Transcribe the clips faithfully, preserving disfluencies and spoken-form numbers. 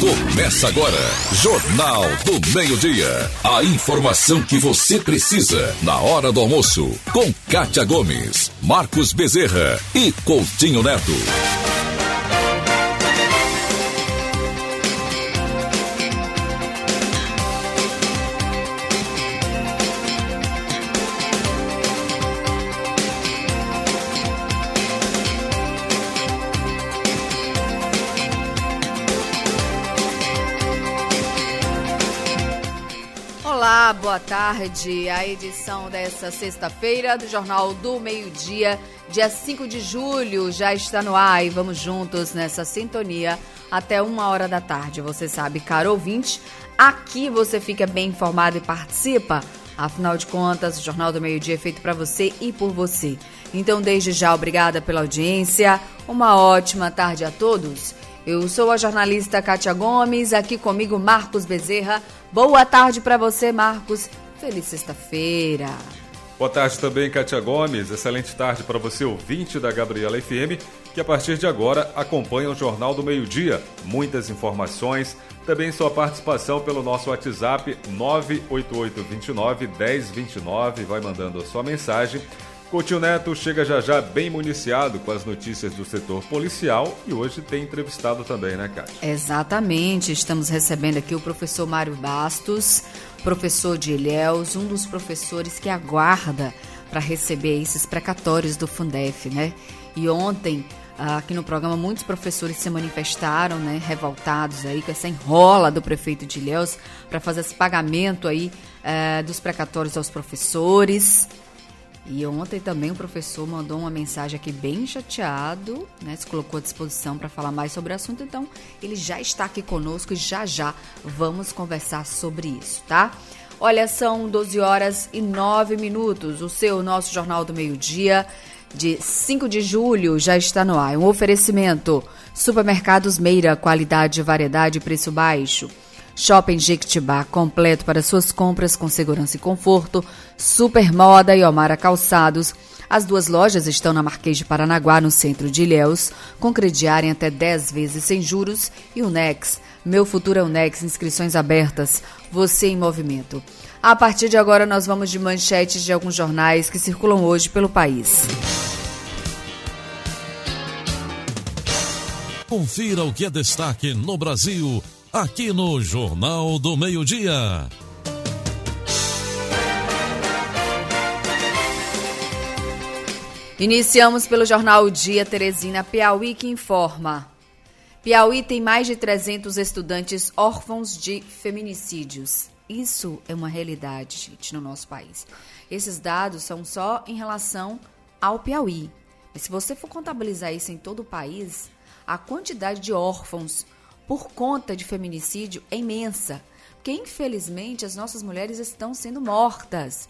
Começa agora, Jornal do Meio-Dia. A informação que você precisa na hora do almoço. Com Kátia Gomes, Marcos Bezerra e Coutinho Neto. Olá, boa tarde. A edição dessa sexta-feira do Jornal do Meio-Dia, dia cinco de julho, já está no ar e vamos juntos nessa sintonia até uma hora da tarde. Você sabe, caro ouvinte, aqui você fica bem informado e participa. Afinal de contas, o Jornal do Meio-Dia é feito para você e por você. Então, desde já, obrigada pela audiência. Uma ótima tarde a todos. Eu sou a jornalista Kátia Gomes, aqui comigo Marcos Bezerra. Boa tarde para você, Marcos. Feliz sexta-feira. Boa tarde também, Kátia Gomes. Excelente tarde para você, ouvinte da Gabriela F M, que a partir de agora acompanha o Jornal do Meio-Dia. Muitas informações, também sua participação pelo nosso WhatsApp nove oito oito dois nove um zero dois nove. Vai mandando a sua mensagem. Coutinho Neto chega já já bem municiado com as notícias do setor policial e hoje tem entrevistado também, né, Kátia? Exatamente, estamos recebendo aqui o professor Mário Bastos, professor de Ilhéus, um dos professores que aguarda para receber esses precatórios do Fundef, né? E ontem, aqui no programa, muitos professores se manifestaram, né, revoltados aí com essa enrola do prefeito de Ilhéus para fazer esse pagamento aí eh, dos precatórios aos professores. E ontem também o professor mandou uma mensagem aqui bem chateado, né? Se colocou à disposição para falar mais sobre o assunto, então ele já está aqui conosco e já já vamos conversar sobre isso, tá? Olha, são doze horas e nove minutos, o seu, nosso Jornal do Meio-Dia de cinco de julho já está no ar. Um oferecimento, Supermercados Meira, qualidade, variedade e preço baixo. Shopping Jequitibá, completo para suas compras com segurança e conforto. Super Moda e Omara Calçados. As duas lojas estão na Marquês de Paranaguá, no centro de Ilhéus, com crediário em até dez vezes sem juros. E o Nex, Meu Futuro é o Nex, inscrições abertas, você em movimento. A partir de agora nós vamos de manchetes de alguns jornais que circulam hoje pelo país. Confira o que é destaque no Brasil, aqui no Jornal do Meio-Dia. Iniciamos pelo jornal Dia Teresina, Piauí, que informa. Piauí tem mais de trezentos estudantes órfãos de feminicídios. Isso é uma realidade, gente, no nosso país. Esses dados são só em relação ao Piauí. Mas se você for contabilizar isso em todo o país, a quantidade de órfãos por conta de feminicídio é imensa, porque infelizmente as nossas mulheres estão sendo mortas.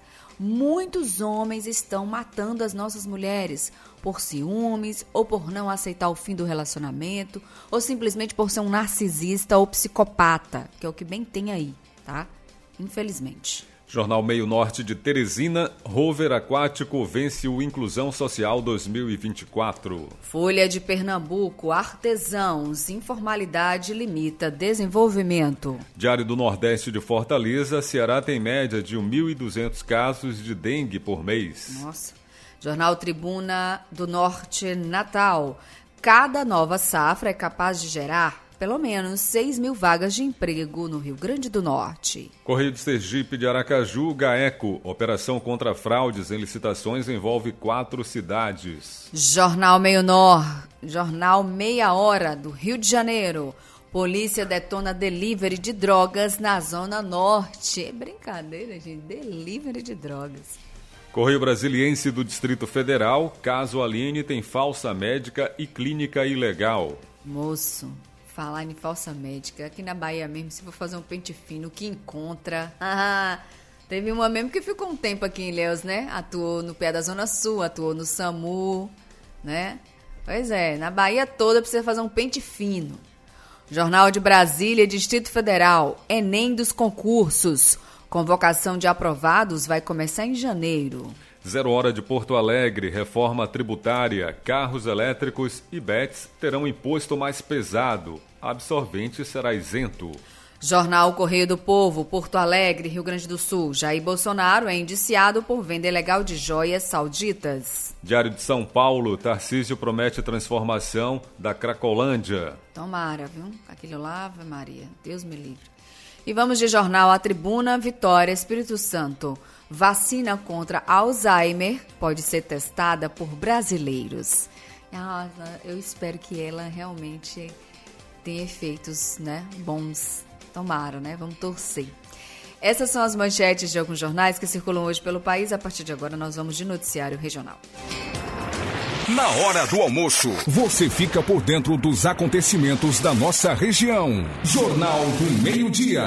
Muitos homens estão matando as nossas mulheres por ciúmes ou por não aceitar o fim do relacionamento ou simplesmente por ser um narcisista ou psicopata, que é o que bem tem aí, tá? Infelizmente. Jornal Meio Norte de Teresina, Rover Aquático vence o Inclusão Social dois mil e vinte e quatro. Folha de Pernambuco, artesãos, informalidade limita desenvolvimento. Diário do Nordeste de Fortaleza, Ceará tem média de mil e duzentos casos de dengue por mês. Nossa. Jornal Tribuna do Norte, Natal. Cada nova safra é capaz de gerar pelo menos seis mil vagas de emprego no Rio Grande do Norte. Correio de Sergipe de Aracaju, GAECO. Operação contra fraudes em licitações envolve quatro cidades. Jornal Meio Nor, Jornal Meia Hora do Rio de Janeiro. Polícia detona delivery de drogas na Zona Norte. É brincadeira, gente. Delivery de drogas. Correio Brasiliense do Distrito Federal. Caso Aline tem falsa médica e clínica ilegal. Moço, falar em falsa médica, aqui na Bahia mesmo, se for fazer um pente fino, que encontra. Ah, teve uma mesmo que ficou um tempo aqui em Ilhéus, né? Atuou no pé da Zona Sul, atuou no SAMU, né? Pois é, na Bahia toda precisa fazer um pente fino. Jornal de Brasília, Distrito Federal, Enem dos concursos. Convocação de aprovados vai começar em janeiro. Zero Hora de Porto Alegre, reforma tributária, carros elétricos e bets terão imposto mais pesado. absorvente será isento. Jornal Correio do Povo, Porto Alegre, Rio Grande do Sul. Jair Bolsonaro é indiciado por venda ilegal de joias sauditas. Diário de São Paulo, Tarcísio promete transformação da Cracolândia. Tomara, viu? Aquilo lá, Ave Maria, Deus me livre. E vamos de jornal A Tribuna, Vitória, Espírito Santo. Vacina contra Alzheimer pode ser testada por brasileiros. Ah, eu espero que ela realmente tenha efeitos, né, bons. Tomara, né? Vamos torcer. Essas são as manchetes de alguns jornais que circulam hoje pelo país. A partir de agora, nós vamos de noticiário regional. Na hora do almoço, você fica por dentro dos acontecimentos da nossa região. Jornal do Meio-Dia.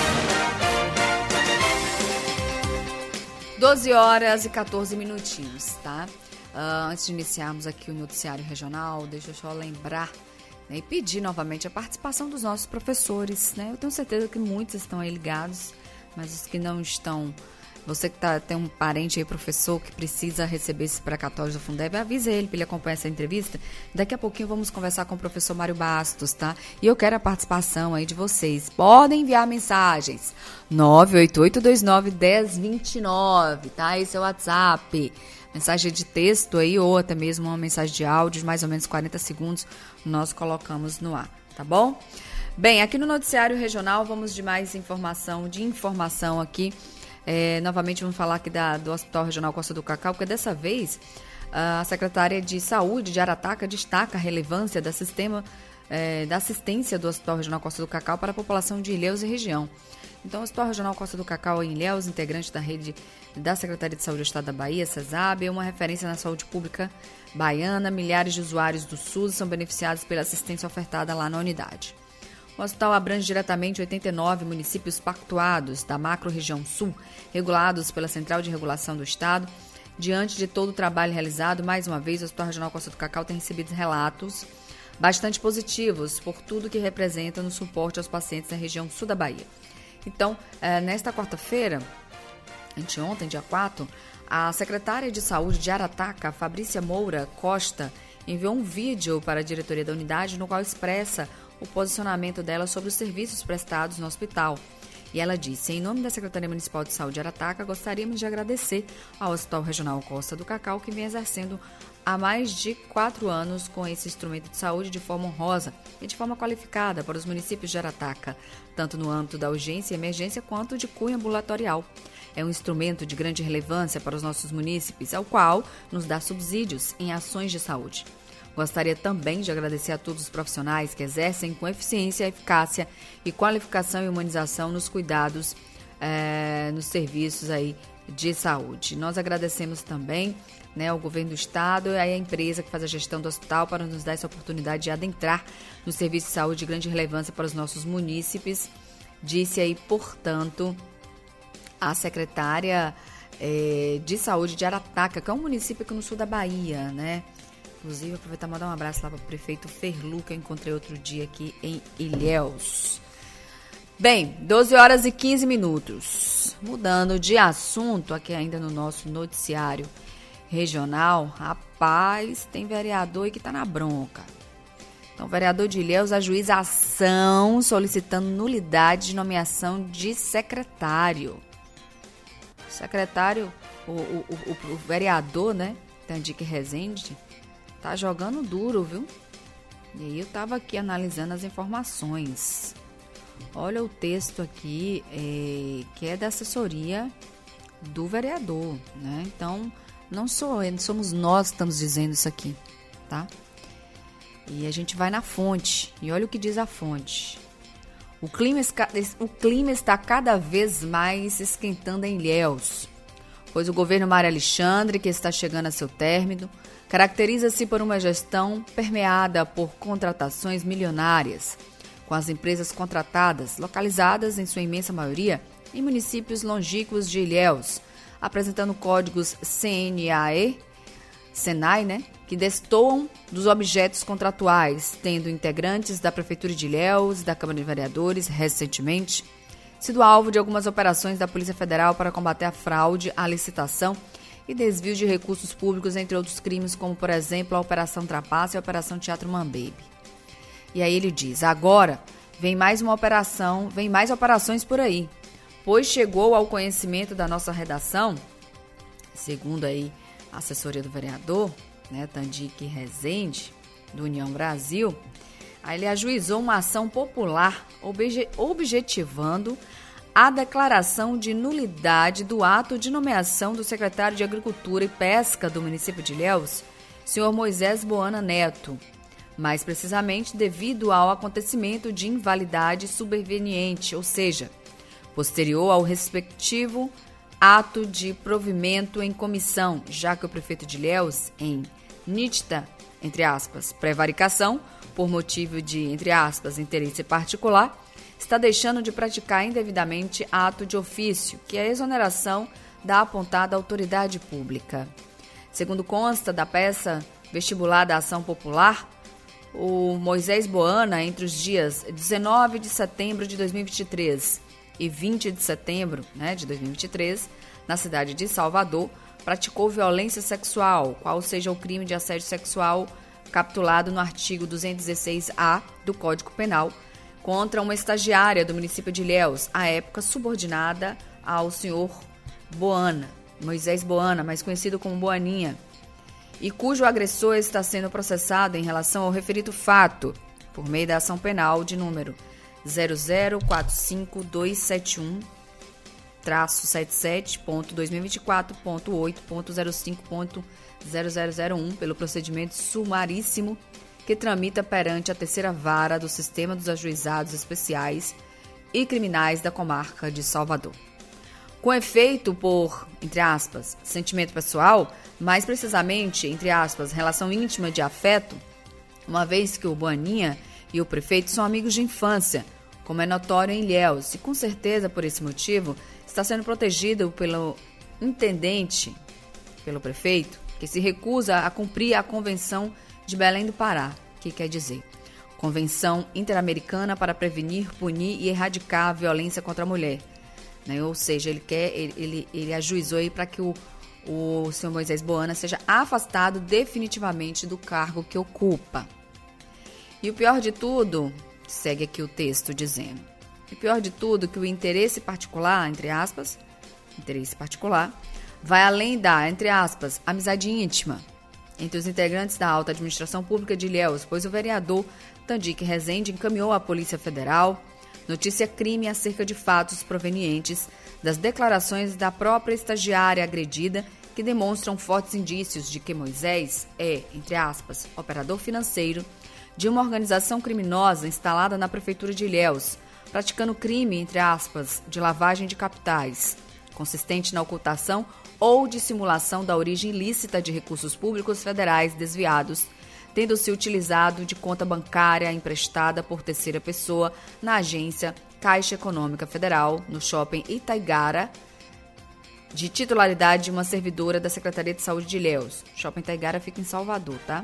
doze horas e quatorze minutinhos, tá? Uh, antes de iniciarmos aqui o noticiário regional, deixa eu só lembrar, né, e pedir novamente a participação dos nossos professores, né? Eu tenho certeza que muitos estão aí ligados, mas os que não estão, você que tá, tem um parente aí, professor, que precisa receber esses precatórios do Fundeb, avisa ele para ele acompanhar essa entrevista. Daqui a pouquinho vamos conversar com o professor Mário Bastos, tá? E eu quero a participação aí de vocês. Podem enviar mensagens. nove oito oito dois nove um zero dois nove, tá? Esse é o WhatsApp. Mensagem de texto aí, ou até mesmo uma mensagem de áudio de mais ou menos quarenta segundos, nós colocamos no ar, tá bom? Bem, aqui no noticiário regional vamos de mais informação, de informação aqui. É, novamente vamos falar aqui da, do Hospital Regional Costa do Cacau, porque dessa vez a secretária de Saúde de Arataca destaca a relevância do sistema, é, da assistência do Hospital Regional Costa do Cacau para a população de Ilhéus e região. Então, o Hospital Regional Costa do Cacau em Ilhéus, integrante da rede da Secretaria de Saúde do Estado da Bahia, CESAB, é uma referência na saúde pública baiana. Milhares de usuários do SUS são beneficiados pela assistência ofertada lá na unidade. O hospital abrange diretamente oitenta e nove municípios pactuados da macro-região sul, regulados pela Central de Regulação do Estado. Diante de todo o trabalho realizado, mais uma vez, o Hospital Regional Costa do Cacau tem recebido relatos bastante positivos por tudo que representa no suporte aos pacientes da região sul da Bahia. Então, nesta quarta-feira, anteontem, dia quatro, a secretária de Saúde de Arataca, Fabrícia Moura Costa, enviou um vídeo para a diretoria da unidade no qual expressa o posicionamento dela sobre os serviços prestados no hospital. E ela disse: em nome da Secretaria Municipal de Saúde de Arataca, gostaríamos de agradecer ao Hospital Regional Costa do Cacau, que vem exercendo há mais de quatro anos com esse instrumento de saúde de forma honrosa e de forma qualificada para os municípios de Arataca, tanto no âmbito da urgência e emergência quanto de cunho ambulatorial. É um instrumento de grande relevância para os nossos munícipes, ao qual nos dá subsídios em ações de saúde. Gostaria também de agradecer a todos os profissionais que exercem com eficiência, eficácia e qualificação e humanização nos cuidados, é, nos serviços aí de saúde. Nós agradecemos também, né, ao governo do estado e à empresa que faz a gestão do hospital para nos dar essa oportunidade de adentrar no serviço de saúde de grande relevância para os nossos munícipes. Disse aí, portanto, a secretária é, de saúde de Arataca, que é um município aqui no sul da Bahia, né? Inclusive, aproveitar e mandar um abraço lá para o prefeito Ferlu, que eu encontrei outro dia aqui em Ilhéus. Bem, doze horas e quinze minutos. Mudando de assunto, aqui ainda no nosso noticiário regional, rapaz, tem vereador aí que tá na bronca. Então, o vereador de Ilhéus ajuiza ação solicitando nulidade de nomeação de secretário. Secretário, o, o, o, o vereador, né, Tandique Rezende, tá jogando duro, viu? E aí eu tava aqui analisando as informações. Olha o texto aqui, é, que é da assessoria do vereador, né? Então, não sou, somos nós que estamos dizendo isso aqui, tá? E a gente vai na fonte, e olha o que diz a fonte. O clima, o clima está cada vez mais esquentando em Ilhéus, pois o governo Mário Alexandre, que está chegando a seu término, caracteriza-se por uma gestão permeada por contratações milionárias, com as empresas contratadas localizadas, em sua imensa maioria, em municípios longínquos de Ilhéus, apresentando códigos C N A E, Senai, né, que destoam dos objetos contratuais, tendo integrantes da Prefeitura de Ilhéus e da Câmara de Vereadores, recentemente, sido alvo de algumas operações da Polícia Federal para combater a fraude à licitação e desvio de recursos públicos, entre outros crimes, como, por exemplo, a Operação Trapaça e a Operação Teatro Mambebe. E aí ele diz, agora vem mais uma operação, vem mais operações por aí, pois chegou ao conhecimento da nossa redação, segundo aí a assessoria do vereador, né, Tandique Rezende, do União Brasil, aí ele ajuizou uma ação popular obje, objetivando a declaração de nulidade do ato de nomeação do secretário de Agricultura e Pesca do município de Ilhéus, senhor Moisés Boana Neto, mais precisamente devido ao acontecimento de invalidade superveniente, ou seja, posterior ao respectivo ato de provimento em comissão, já que o prefeito de Ilhéus, em nítida, entre aspas, prevaricação, por motivo de, entre aspas, interesse particular, está deixando de praticar indevidamente ato de ofício, que é a exoneração da apontada autoridade pública. Segundo consta da peça vestibular da Ação Popular, o Moisés Boana, entre os dias dezenove de setembro de dois mil e vinte e três e vinte de setembro, né, de dois mil e vinte e três, na cidade de Salvador, praticou violência sexual, qual seja o crime de assédio sexual capitulado no artigo duzentos e dezesseis A do Código Penal, contra uma estagiária do município de Ilhéus, à época subordinada ao senhor Boana, Moisés Boana, mais conhecido como Boaninha, e cujo agressor está sendo processado em relação ao referido fato, por meio da ação penal de número zero zero quatro cinco dois sete um traço setenta e sete ponto dois mil e vinte e quatro ponto oito ponto zero cinco ponto zero zero zero um, pelo procedimento sumaríssimo que tramita perante a terceira vara do Sistema dos Ajuizados Especiais e Criminais da Comarca de Salvador. Com efeito por, entre aspas, sentimento pessoal, mais precisamente, entre aspas, relação íntima de afeto, uma vez que o Boaninha e o prefeito são amigos de infância, como é notório em Ilhéus, e com certeza por esse motivo está sendo protegido pelo intendente, pelo prefeito, que se recusa a cumprir a Convenção de Belém do Pará, que quer dizer Convenção Interamericana para Prevenir, Punir e Erradicar a Violência contra a Mulher. Né? Ou seja, ele quer, ele, ele, ele ajuizou aí para que o, o senhor Moisés Boana seja afastado definitivamente do cargo que ocupa. E o pior de tudo, segue aqui o texto dizendo, o pior de tudo que o interesse particular, entre aspas, interesse particular, vai além da, entre aspas, amizade íntima entre os integrantes da alta administração pública de Ilhéus, pois o vereador Tandique Rezende encaminhou à Polícia Federal notícia crime acerca de fatos provenientes das declarações da própria estagiária agredida que demonstram fortes indícios de que Moisés é, entre aspas, operador financeiro de uma organização criminosa instalada na Prefeitura de Ilhéus, praticando crime, entre aspas, de lavagem de capitais, consistente na ocultação ou dissimulação da origem ilícita de recursos públicos federais desviados, tendo-se utilizado de conta bancária emprestada por terceira pessoa na agência Caixa Econômica Federal, no shopping Itaigara, de titularidade de uma servidora da Secretaria de Saúde de Ilhéus. O shopping Itaigara fica em Salvador, tá?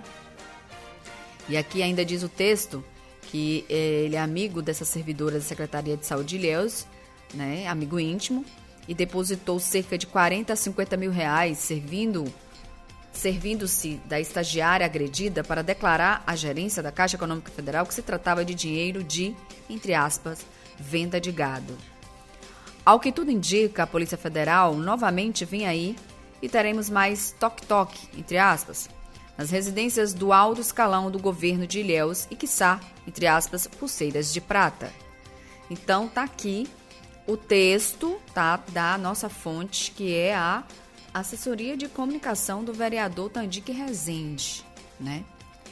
E aqui ainda diz o texto que ele é amigo dessa servidora da Secretaria de Saúde de Ilhéus, né, amigo íntimo, e depositou cerca de quarenta a cinquenta mil reais, servindo, servindo-se da estagiária agredida para declarar à gerência da Caixa Econômica Federal que se tratava de dinheiro de, entre aspas, venda de gado. Ao que tudo indica, a Polícia Federal novamente vem aí e teremos mais toque-toque, entre aspas, nas residências do alto escalão do governo de Ilhéus e, quiçá, entre aspas, pulseiras de prata. Então, tá aqui o texto, tá, da nossa fonte, que é a assessoria de comunicação do vereador Tandique Rezende, né?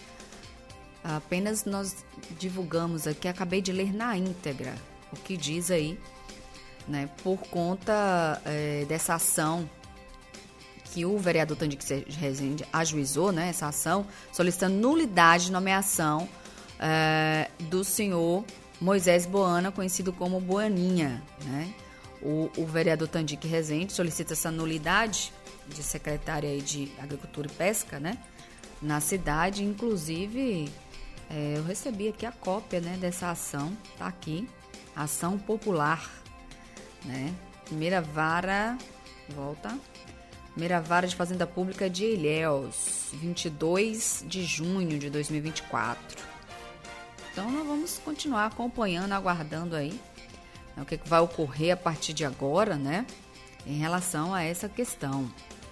Apenas nós divulgamos aqui, acabei de ler na íntegra o que diz aí, né, por conta é, dessa ação que o vereador Tandique Rezende ajuizou, né, essa ação, solicitando nulidade de nomeação é, do senhor Moisés Boana, conhecido como Boaninha, né? O, o vereador Tandique Rezende solicita essa nulidade de secretária aí de Agricultura e Pesca, né, na cidade. Inclusive, é, eu recebi aqui a cópia, né, dessa ação, tá aqui, ação popular, né? Primeira vara, volta, primeira vara de Fazenda Pública de Ilhéus, vinte e dois de junho de dois mil e vinte e quatro. Então nós vamos continuar acompanhando, aguardando aí, né, o que, que vai ocorrer a partir de agora, né? Em relação a essa questão.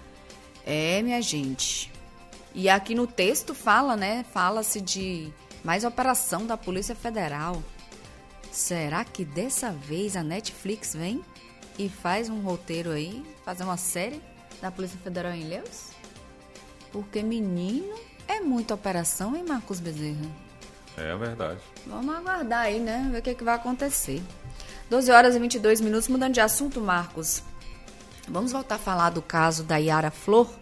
É, minha gente. E aqui no texto fala, né? Fala-se de mais operação da Polícia Federal. Será que dessa vez a Netflix vem e faz um roteiro aí, fazer uma série da Polícia Federal em Ilhéus? Porque, menino, é muita operação, hein, Marcos Bezerra? É verdade. Vamos aguardar aí, né? Ver o que, que vai acontecer. doze horas e vinte e dois minutos, mudando de assunto, Marcos. Vamos voltar a falar do caso da Yara Flor,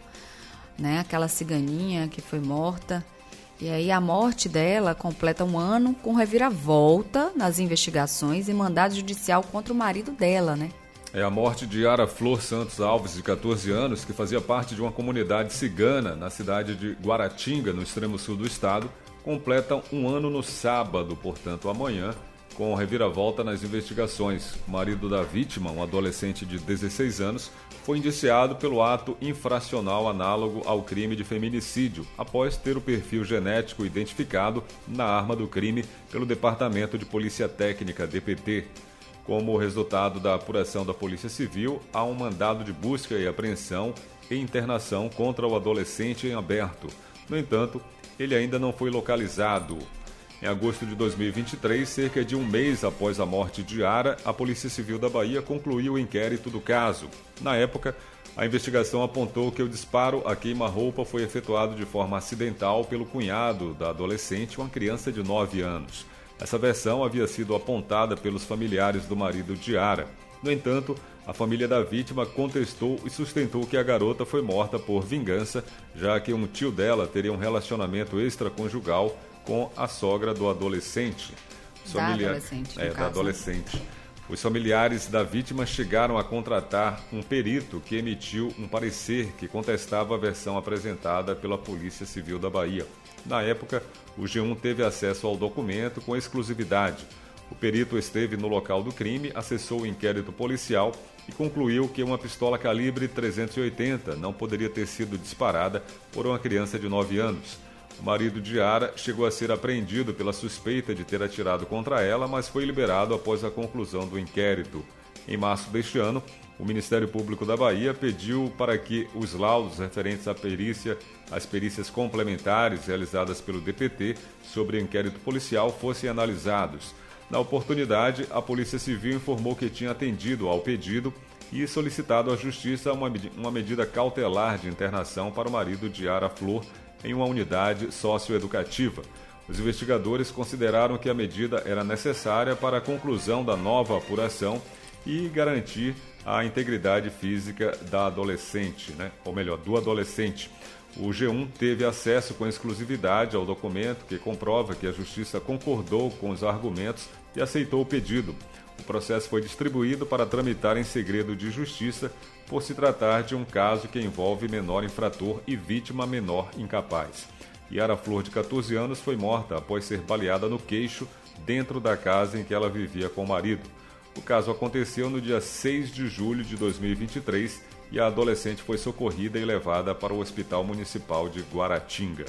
né? Aquela ciganinha que foi morta. E aí a morte dela completa um ano com reviravolta nas investigações e mandado judicial contra o marido dela, né? É a morte de Yara Flor Santos Alves, de catorze anos, que fazia parte de uma comunidade cigana na cidade de Guaratinga, no extremo sul do estado, completa um ano no sábado, portanto amanhã, com reviravolta nas investigações. O marido da vítima, um adolescente de dezesseis anos, foi indiciado pelo ato infracional análogo ao crime de feminicídio, após ter o perfil genético identificado na arma do crime pelo Departamento de Polícia Técnica, D P T. Como resultado da apuração da Polícia Civil, há um mandado de busca e apreensão e internação contra o adolescente em aberto. No entanto, ele ainda não foi localizado. Em agosto de dois mil e vinte e três, cerca de um mês após a morte de Yara, a Polícia Civil da Bahia concluiu o inquérito do caso. Na época, a investigação apontou que o disparo a queima-roupa foi efetuado de forma acidental pelo cunhado da adolescente, uma criança de nove anos. Essa versão havia sido apontada pelos familiares do marido de Yara. No entanto, a família da vítima contestou e sustentou que a garota foi morta por vingança, já que um tio dela teria um relacionamento extraconjugal com a sogra do adolescente. Da familiar... adolescente, é, da adolescente. Os familiares da vítima chegaram a contratar um perito que emitiu um parecer que contestava a versão apresentada pela Polícia Civil da Bahia. Na época, o G um teve acesso ao documento com exclusividade. O perito esteve no local do crime, acessou o inquérito policial e concluiu que uma pistola calibre trezentos e oitenta não poderia ter sido disparada por uma criança de nove anos. O marido de Yara chegou a ser apreendido pela suspeita de ter atirado contra ela, mas foi liberado após a conclusão do inquérito. Em março deste ano, o Ministério Público da Bahia pediu para que os laudos referentes à perícia, às perícias complementares realizadas pelo D P T sobre o inquérito policial fossem analisados. Na oportunidade, a Polícia Civil informou que tinha atendido ao pedido e solicitado à Justiça uma, uma medida cautelar de internação para o marido de Yara Flor em uma unidade socioeducativa. Os investigadores consideraram que a medida era necessária para a conclusão da nova apuração e garantir a integridade física da adolescente, né? Ou melhor, do adolescente. O G um teve acesso com exclusividade ao documento que comprova que a Justiça concordou com os argumentos e aceitou o pedido. O processo foi distribuído para tramitar em segredo de justiça por se tratar de um caso que envolve menor infrator e vítima menor incapaz. Yara Flor, de catorze anos, foi morta após ser baleada no queixo dentro da casa em que ela vivia com o marido. O caso aconteceu no dia seis de julho de dois mil e vinte e três e a adolescente foi socorrida e levada para o Hospital Municipal de Guaratinga.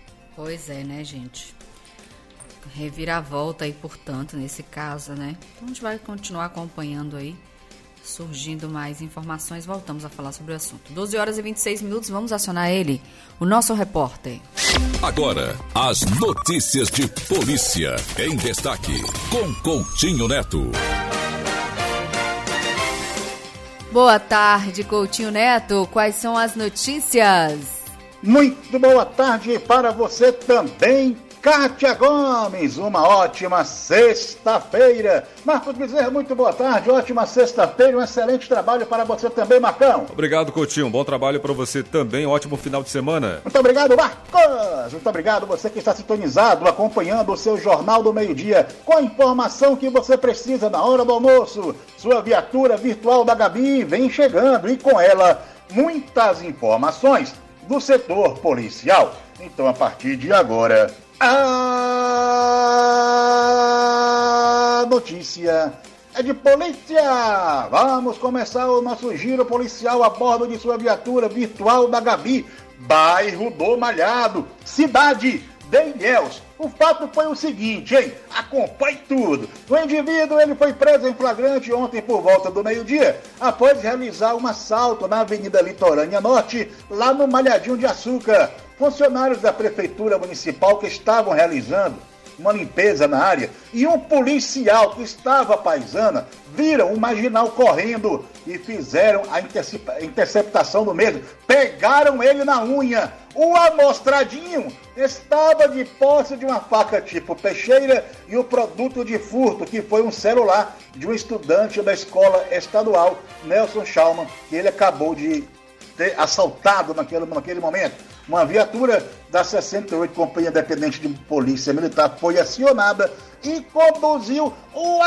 Pois é, né, gente? Reviravolta aí, portanto, nesse caso, né? Então a gente vai continuar acompanhando aí, surgindo mais informações. Voltamos a falar sobre o assunto. doze horas e vinte e seis minutos, vamos acionar ele, o nosso repórter. Agora, as notícias de polícia em destaque, com Coutinho Neto. Boa tarde, Coutinho Neto. Quais são as notícias? Muito boa tarde para você também, Kátia Gomes. Uma ótima sexta-feira. Marcos Bezerra, muito boa tarde. Ótima sexta-feira. Um excelente trabalho para você também, Marcão. Obrigado, Coutinho. Bom trabalho para você também. Ótimo final de semana. Muito obrigado, Marcos. Muito obrigado você que está sintonizado, acompanhando o seu Jornal do Meio-Dia, com a informação que você precisa na hora do almoço. Sua viatura virtual da Gabi vem chegando e com ela muitas informações do setor policial. Então, a partir de agora, a notícia é de polícia. Vamos começar o nosso giro policial a bordo de sua viatura virtual da Gabi, bairro do Malhado, cidade de Ilhéus. O fato foi o seguinte, hein? Acompanhe tudo. O indivíduo ele foi preso em flagrante ontem por volta do meio-dia, após realizar um assalto na Avenida Litorânea Norte, lá no Malhadinho de Açúcar. Funcionários da Prefeitura Municipal que estavam realizando uma limpeza na área e um policial que estava à paisana viram o marginal correndo e fizeram a interceptação do mesmo. Pegaram ele na unha. O amostradinho estava de posse de uma faca tipo peixeira e o produto de furto, que foi um celular de um estudante da escola estadual, Nelson Schaumann, que ele acabou de ter assaltado naquele, naquele momento. Uma viatura da sessenta e oito Companhia Independente de Polícia Militar foi acionada e conduziu o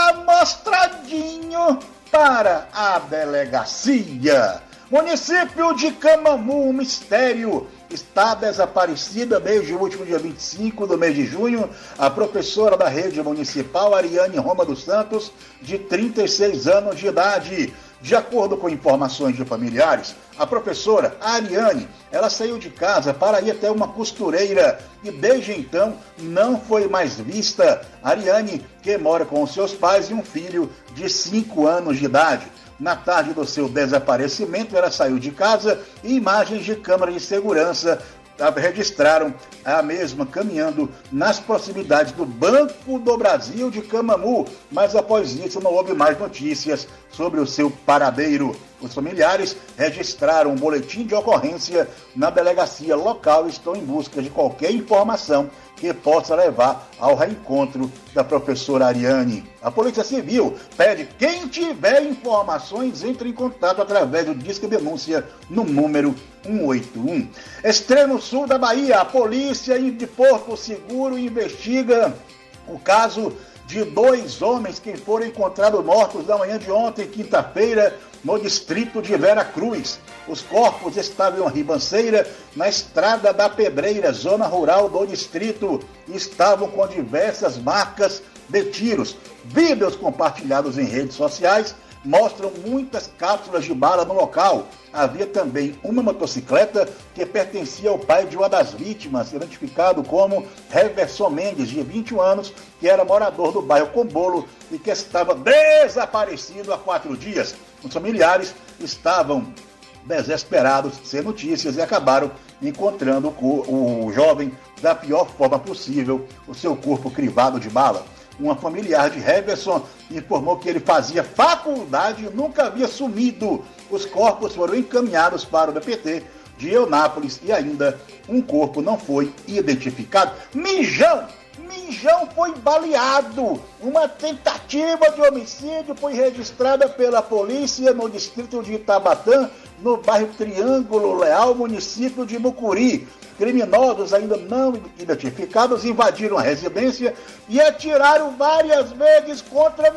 amostradinho para a delegacia. Município de Camamu, um mistério. Está desaparecida desde o último dia vinte e cinco do mês de junho a professora da rede municipal, Ariane Roma dos Santos, de trinta e seis anos de idade. De acordo com informações de familiares, a professora, a Ariane, ela saiu de casa para ir até uma costureira e desde então não foi mais vista. Ariane, que mora com os seus pais e um filho de cinco anos de idade. Na tarde do seu desaparecimento, ela saiu de casa e imagens de câmera de segurança registraram a mesma caminhando nas proximidades do Banco do Brasil de Camamu, mas após isso não houve mais notícias sobre o seu paradeiro. Os familiares registraram um boletim de ocorrência na delegacia local e estão em busca de qualquer informação que possa levar ao reencontro da professora Ariane. A Polícia Civil pede quem tiver informações entre em contato através do Disque Denúncia no número um oito um. Extremo sul da Bahia, a polícia de Porto Seguro investiga o caso de dois homens que foram encontrados mortos na manhã de ontem, quinta-feira, no distrito de Vera Cruz. Os corpos estavam em uma ribanceira na Estrada da Pedreira, zona rural do distrito, e estavam com diversas marcas de tiros. Vídeos compartilhados em redes sociais mostram muitas cápsulas de bala no local. Havia também uma motocicleta que pertencia ao pai de uma das vítimas, identificado como Reverson Mendes, de vinte e um anos, que era morador do bairro Combolo e que estava desaparecido há quatro dias. Os familiares estavam desesperados sem notícias e acabaram encontrando o, o jovem da pior forma possível, o seu corpo crivado de bala. Uma familiar de Reverson informou que ele fazia faculdade e nunca havia sumido. Os corpos foram encaminhados para o D P T de Eunápolis e ainda um corpo não foi identificado. Mijão! Mijão foi baleado. Uma tentativa de homicídio foi registrada pela polícia no distrito de Itabatã, no bairro Triângulo Leal, município de Mucuri. Criminosos ainda não identificados invadiram a residência e atiraram várias vezes contra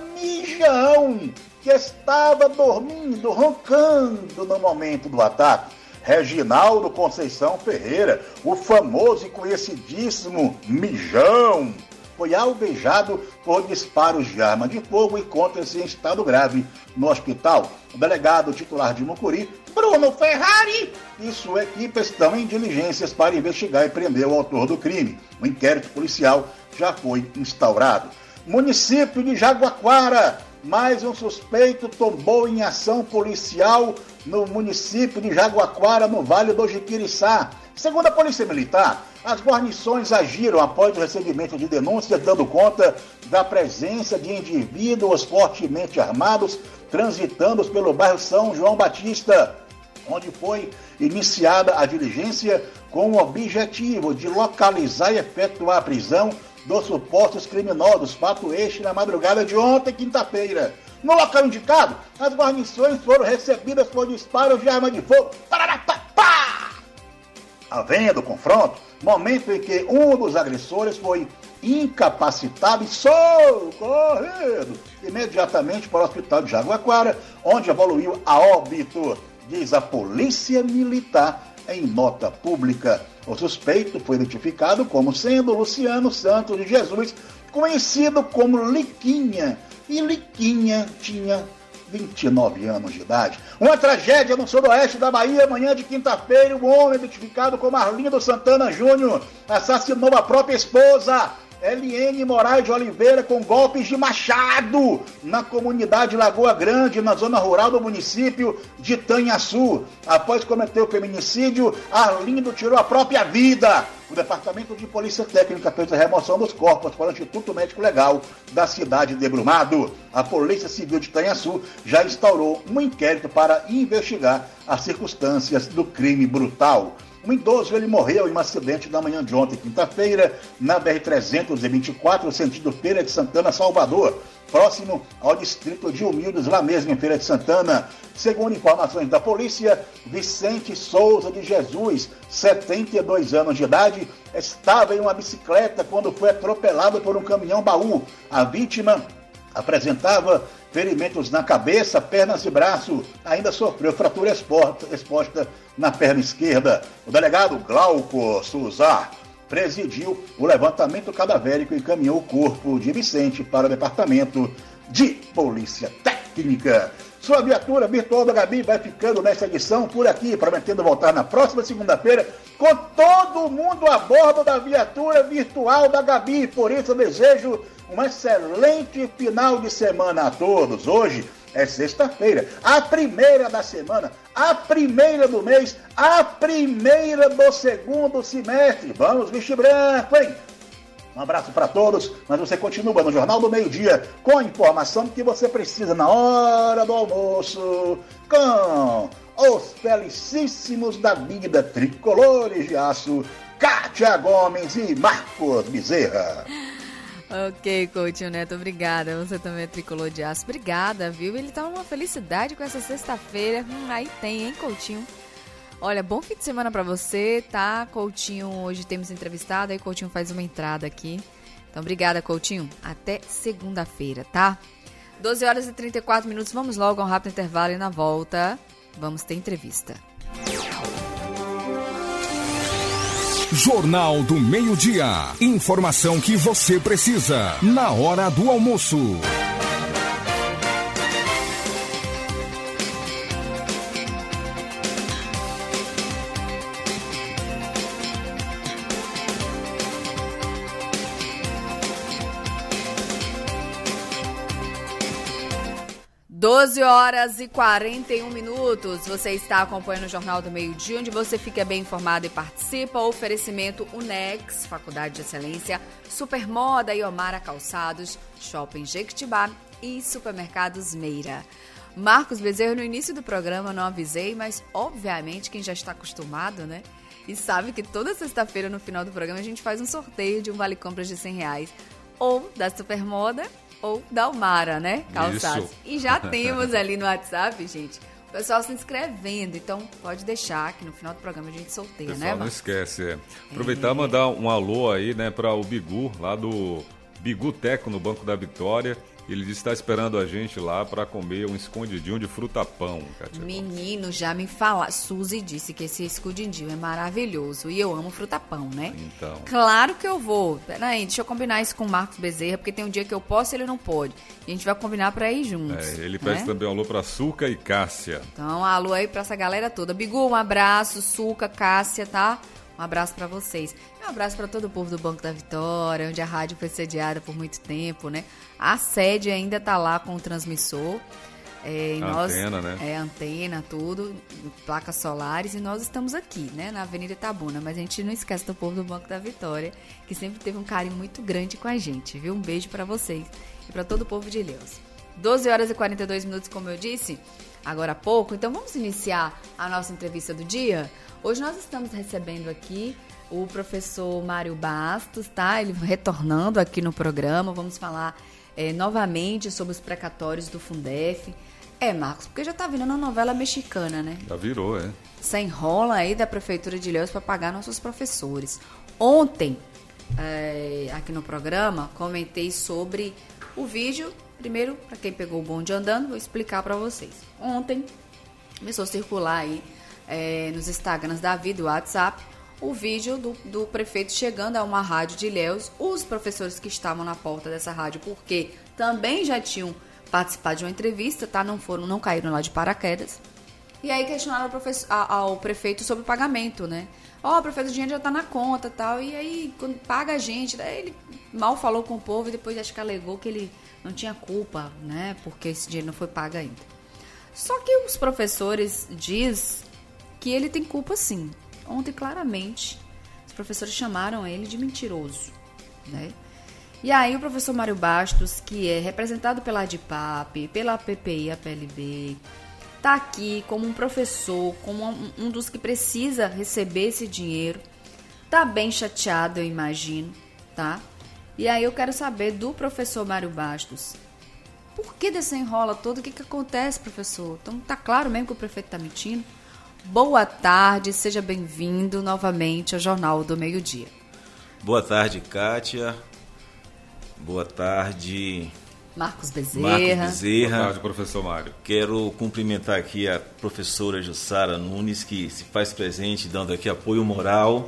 Mijão, que estava dormindo, roncando no momento do ataque. Reginaldo Conceição Ferreira, o famoso e conhecidíssimo Mijão, foi alvejado por disparos de arma de fogo e encontra-se em estado grave no hospital. O delegado titular de Mucuri, Bruno Ferrari, e sua equipe estão em diligências para investigar e prender o autor do crime. O inquérito policial já foi instaurado. Município de Jaguaquara, mais um suspeito tombou em ação policial no município de Jaguaquara, no Vale do Jiquiriçá. Segundo a Polícia Militar, as guarnições agiram após o recebimento de denúncias, dando conta da presença de indivíduos fortemente armados transitando pelo bairro São João Batista, onde foi iniciada a diligência com o objetivo de localizar e efetuar a prisão dos supostos criminosos, fato este na madrugada de ontem, quinta-feira. No local indicado, as guarnições foram recebidas por disparos de arma de fogo. Pararapá! Havendo confronto, momento em que um dos agressores foi incapacitado e socorrido imediatamente para o hospital de Jaguaquara, onde evoluiu a óbito, diz a Polícia Militar em nota pública. O suspeito foi identificado como sendo Luciano Santos de Jesus, conhecido como Liquinha, e Liquinha tinha vinte e nove anos de idade. Uma tragédia no sudoeste da Bahia, manhã de quinta-feira, um homem identificado como Arlindo Santana Júnior assassinou a própria esposa, Eliene Moraes de Oliveira, com golpes de machado na comunidade Lagoa Grande, na zona rural do município de Itanhaçu. Após cometer o feminicídio, Arlindo tirou a própria vida. O Departamento de Polícia Técnica fez a remoção dos corpos para o Instituto Médico Legal da cidade de Brumado. A Polícia Civil de Itanhaçu já instaurou um inquérito para investigar as circunstâncias do crime brutal. Um idoso, ele morreu em um acidente na manhã de ontem, quinta-feira, na B R trezentos e vinte e quatro, sentido Feira de Santana, Salvador, próximo ao distrito de Humildes, lá mesmo em Feira de Santana. Segundo informações da polícia, Vicente Souza de Jesus, setenta e dois anos de idade, estava em uma bicicleta quando foi atropelado por um caminhão-baú. A vítima apresentava ferimentos na cabeça, pernas e braço, ainda sofreu fratura exposta na perna esquerda. O delegado Glauco Souza presidiu o levantamento cadavérico e encaminhou o corpo de Vicente para o Departamento de Polícia Técnica. Sua viatura virtual da Gabi vai ficando nessa edição por aqui, prometendo voltar na próxima segunda-feira com todo mundo a bordo da viatura virtual da Gabi. Por isso eu desejo um excelente final de semana a todos. Hoje é sexta-feira, a primeira da semana, a primeira do mês, a primeira do segundo semestre. Vamos vestir branco, hein? Um abraço para todos, mas você continua no Jornal do Meio-Dia com a informação que você precisa na hora do almoço, com os felicíssimos da vida tricolores de aço, Kátia Gomes e Marcos Bezerra. Ok, Coutinho Neto, obrigada. Você também é tricolor de aço. Obrigada, viu? Ele tá numa felicidade com essa sexta-feira. Hum, aí tem, hein, Coutinho? Olha, bom fim de semana pra você, tá? Coutinho, hoje temos entrevistado, aí Coutinho faz uma entrada aqui. Então, obrigada, Coutinho. Até segunda-feira, tá? doze horas e trinta e quatro minutos, vamos logo a um rápido intervalo e na volta vamos ter entrevista. Jornal do Meio-Dia. Informação que você precisa na hora do almoço. doze horas e quarenta e um minutos. Você está acompanhando o Jornal do Meio-Dia, onde você fica bem informado e participa. Oferecimento Unex, Faculdade de Excelência, Supermoda e Omara Calçados, Shopping Jequitibá e Supermercados Meira. Marcos Bezerra, no início do programa não avisei, mas obviamente quem já está acostumado, né? E sabe que toda sexta-feira no final do programa a gente faz um sorteio de um vale-compras de cem reais. Ou da Supermoda ou da Omara, né? Calçados. Isso. E já temos ali no WhatsApp, gente, o pessoal se inscrevendo. Então, pode deixar que no final do programa a gente sorteia, pessoal, né? Não esquece. É. Aproveitar e é. mandar um alô aí, né, para o Bigu, lá do Bigu Teco, no Banco da Vitória. Ele disse que está esperando a gente lá para comer um escondidinho de fruta-pão. Menino, já me fala. Suzy disse que esse escondidinho é maravilhoso. E eu amo fruta-pão, né? Então. Claro que eu vou. Peraí, deixa eu combinar isso com o Marcos Bezerra, porque tem um dia que eu posso e ele não pode. E a gente vai combinar para ir juntos. É, ele pede né? também um alô para Suca e Cássia. Então, alô aí para essa galera toda. Bigu, um abraço. Suca, Cássia, tá? Um abraço para vocês. Um abraço para todo o povo do Banco da Vitória, onde a rádio foi sediada por muito tempo, né? A sede ainda tá lá com o transmissor. É, nós, antena, né? É, antena, tudo, placas solares, e nós estamos aqui, né? Na Avenida Itabuna. Mas a gente não esquece do povo do Banco da Vitória, que sempre teve um carinho muito grande com a gente, viu? Um beijo para vocês e para todo o povo de Ilhéus. doze horas e quarenta e dois minutos, como eu disse agora há pouco. Então vamos iniciar a nossa entrevista do dia. Hoje nós estamos recebendo aqui o professor Mário Bastos, tá? Ele retornando aqui no programa. Vamos falar é, novamente sobre os precatórios do Fundef. É, Marcos, porque já tá virando uma novela mexicana, né? Já virou, é. Essa enrola aí da Prefeitura de Ilhéus para pagar nossos professores. Ontem, é, aqui no programa, comentei sobre o vídeo. Primeiro, para quem pegou o bonde andando, vou explicar para vocês. Ontem, começou a circular aí É, nos Instagrams da vida, o WhatsApp, o vídeo do, do prefeito chegando a uma rádio de Ilhéus, os professores que estavam na porta dessa rádio, porque também já tinham participar de uma entrevista, tá? Não foram, não caíram lá de paraquedas. E aí questionaram ao, professor, ao prefeito sobre o pagamento, né? Ó, oh, prefeito, o dinheiro já tá na conta e tal. E aí, quando paga a gente, daí ele mal falou com o povo e depois acho que alegou que ele não tinha culpa, né? Porque esse dinheiro não foi pago ainda. Só que os professores dizem que ele tem culpa sim. Ontem, claramente, os professores chamaram ele de mentiroso, né? E aí o professor Mário Bastos, que é representado pela ADIPAP, pela P P I, a P L B, está aqui como um professor, como um, um dos que precisa receber esse dinheiro. Tá bem chateado, eu imagino, tá? E aí eu quero saber do professor Mário Bastos, por que dessa enrola toda? O que que acontece, professor? Então tá claro mesmo que o prefeito tá mentindo? Boa tarde, seja bem-vindo novamente ao Jornal do Meio-Dia. Boa tarde, Kátia. Boa tarde... Marcos Bezerra. Marcos Bezerra. Boa tarde, professor Mário. Quero cumprimentar aqui a professora Jussara Nunes, que se faz presente, dando aqui apoio moral.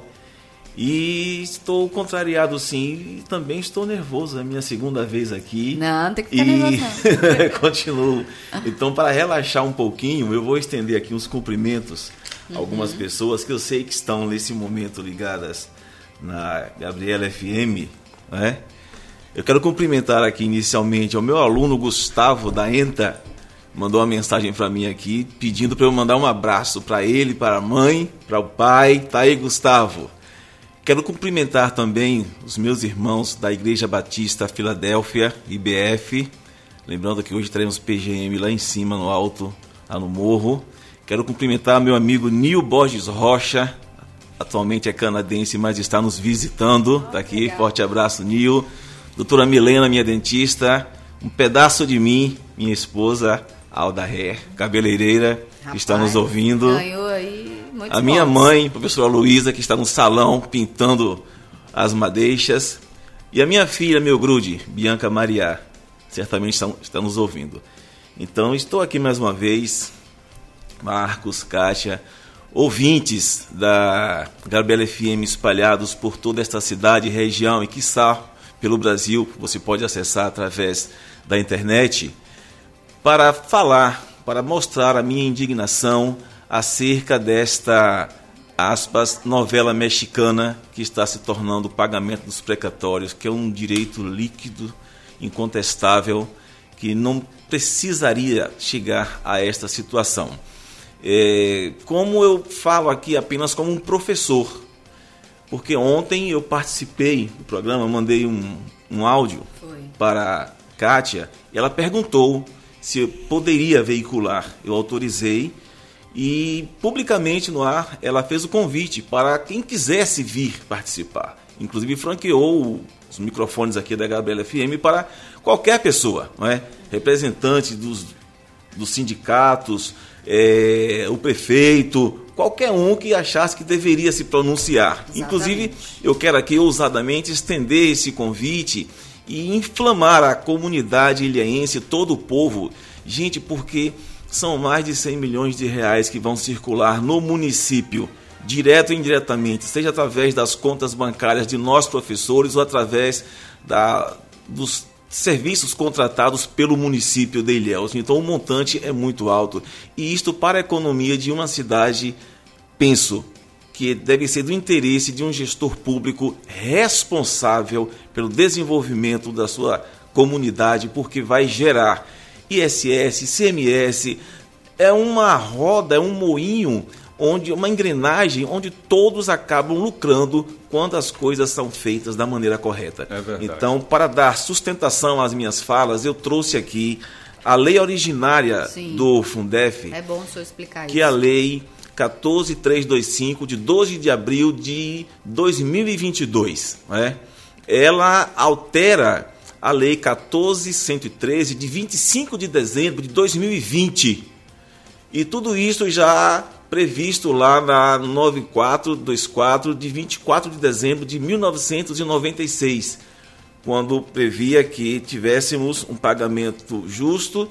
E estou contrariado, sim, e também estou nervoso, é a minha segunda vez aqui. Não, não tem que ficar e... nervoso, não. Continuo. Então, para relaxar um pouquinho, eu vou estender aqui uns cumprimentos a uhum. algumas pessoas que eu sei que estão nesse momento ligadas na Gabriela F M, né? Eu quero cumprimentar aqui inicialmente ao meu aluno Gustavo da ENTA, mandou uma mensagem para mim aqui pedindo para eu mandar um abraço para ele, para a mãe, para o pai. Tá aí, Gustavo. Quero cumprimentar também os meus irmãos da Igreja Batista Filadélfia, I B F, lembrando que hoje teremos P G M lá em cima, no alto, lá no morro. Quero cumprimentar meu amigo Nil Borges Rocha, atualmente é canadense, mas está nos visitando. Tá aqui, legal. Forte abraço, Nil. Doutora Milena, minha dentista, um pedaço de mim, minha esposa, Alda Ré, cabeleireira, Rapaz, que está nos ouvindo. Ganhou aí muitos A minha votos. mãe, professora Luísa, que está no salão pintando as madeixas. E a minha filha, meu grude, Bianca Maria, certamente está, está nos ouvindo. Então, estou aqui mais uma vez, Marcos, Kátia, ouvintes da Gabriela F M espalhados por toda esta cidade, região e, quiçá, pelo Brasil, você pode acessar através da internet, para falar, para mostrar a minha indignação acerca desta, aspas, novela mexicana que está se tornando o pagamento dos precatórios, que é um direito líquido, incontestável, que não precisaria chegar a esta situação. É, como eu falo aqui apenas como um professor, porque ontem eu participei do programa, mandei um, um áudio Foi. para a Kátia, e ela perguntou se eu poderia veicular. Eu autorizei e publicamente no ar ela fez o convite para quem quisesse vir participar. Inclusive franqueou os microfones aqui da Gabriela F M para qualquer pessoa, não é? Representante dos, dos sindicatos, é, o prefeito, qualquer um que achasse que deveria se pronunciar. Exatamente. Inclusive, eu quero aqui ousadamente estender esse convite e inflamar a comunidade ilhéense, todo o povo. Gente, porque são mais de cem milhões de reais que vão circular no município, direto e indiretamente, seja através das contas bancárias de nós professores ou através da, dos serviços contratados pelo município de Ilhéus. Então o montante é muito alto. E isto para a economia de uma cidade, penso, que deve ser do interesse de um gestor público responsável pelo desenvolvimento da sua comunidade, porque vai gerar I S S, C M S, é uma roda, é um moinho, onde uma engrenagem onde todos acabam lucrando quando as coisas são feitas da maneira correta. É verdade. Então, para dar sustentação às minhas falas, eu trouxe aqui a lei originária Sim. do Fundef. É bom o senhor explicar que isso. é a lei quatorze mil trezentos e vinte e cinco, de doze de abril de dois mil e vinte e dois. Né? Ela altera a lei quatorze mil cento e treze, de vinte e cinco de dezembro de dois mil e vinte. E tudo isso já previsto lá na nove mil quatrocentos e vinte e quatro, de vinte e quatro de dezembro de mil novecentos e noventa e seis, quando previa que tivéssemos um pagamento justo,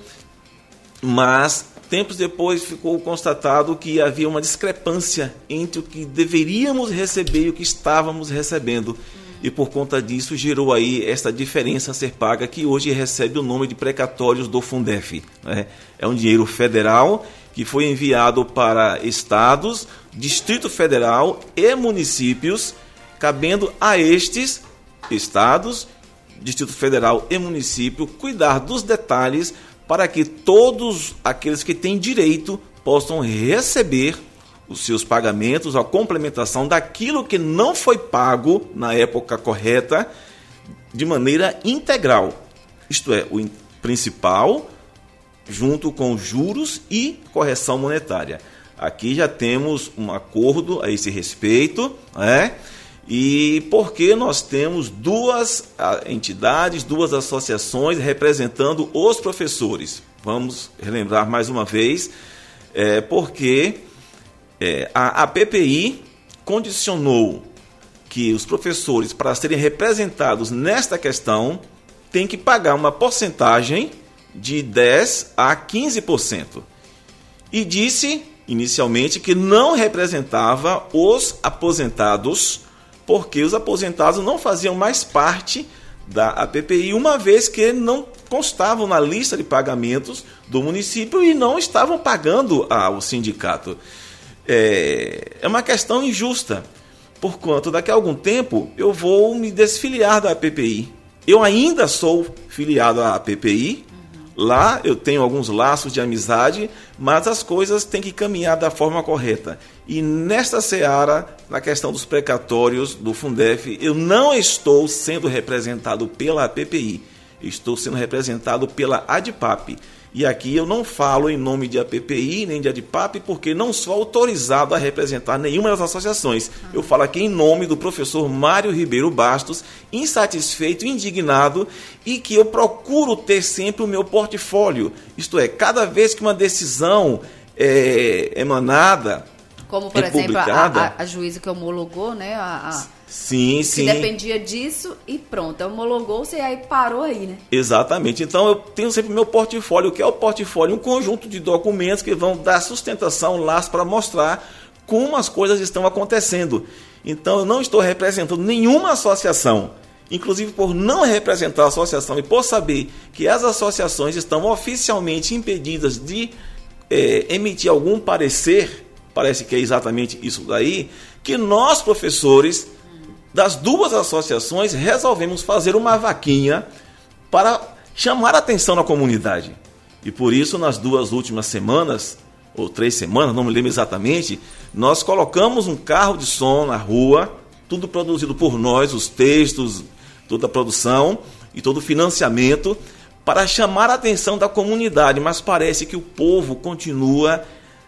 mas tempos depois ficou constatado que havia uma discrepância entre o que deveríamos receber e o que estávamos recebendo. e por conta disso gerou aí essa diferença a ser paga, que hoje recebe o nome de precatórios do Fundef, né? É um dinheiro federal que foi enviado para estados, Distrito Federal e municípios, cabendo a estes estados, Distrito Federal e município cuidar dos detalhes para que todos aqueles que têm direito possam receber os seus pagamentos, a complementação daquilo que não foi pago na época correta, de maneira integral. Isto é, o principal, junto com juros e correção monetária. Aqui já temos um acordo a esse respeito, né? E porque nós temos duas entidades, duas associações representando os professores. Vamos relembrar mais uma vez, é, porque é, a, a P P I condicionou que os professores, para serem representados nesta questão, têm que pagar uma porcentagem de dez a quinze por cento. E disse, inicialmente, que não representava os aposentados, porque os aposentados não faziam mais parte da A P P I, uma vez que não constavam na lista de pagamentos do município e não estavam pagando ao sindicato. É, é uma questão injusta, porquanto daqui a algum tempo eu vou me desfiliar da A P P I. Eu ainda sou filiado à A P P I, lá eu tenho alguns laços de amizade, mas as coisas têm que caminhar da forma correta. E nesta seara, na questão dos precatórios do Fundef, eu não estou sendo representado pela A P P I, estou sendo representado pela ADIPAP. E aqui eu não falo em nome de A P P I nem de ADIPAP, porque não sou autorizado a representar nenhuma das associações. Eu falo aqui em nome do professor Mário Ribeiro Bastos, insatisfeito, indignado, e que eu procuro ter sempre o meu portfólio. Isto é, cada vez que uma decisão é emanada, como, por é exemplo, a, publicada, a, a juíza que homologou, né? A, a... Sim, sim. Que dependia disso e pronto, homologou-se e aí parou aí, né? Exatamente. Então eu tenho sempre meu portfólio, que é o portfólio, um conjunto de documentos que vão dar sustentação, laço para mostrar como as coisas estão acontecendo. Então eu não estou representando nenhuma associação, inclusive por não representar a associação e por saber que as associações estão oficialmente impedidas de é, emitir algum parecer, parece que é exatamente isso daí, que nós, professores das duas associações, resolvemos fazer uma vaquinha para chamar a atenção da comunidade. E por isso, nas duas últimas semanas, ou três semanas, não me lembro exatamente, nós colocamos um carro de som na rua, tudo produzido por nós, os textos, toda a produção e todo o financiamento, para chamar a atenção da comunidade. Mas parece que o povo continua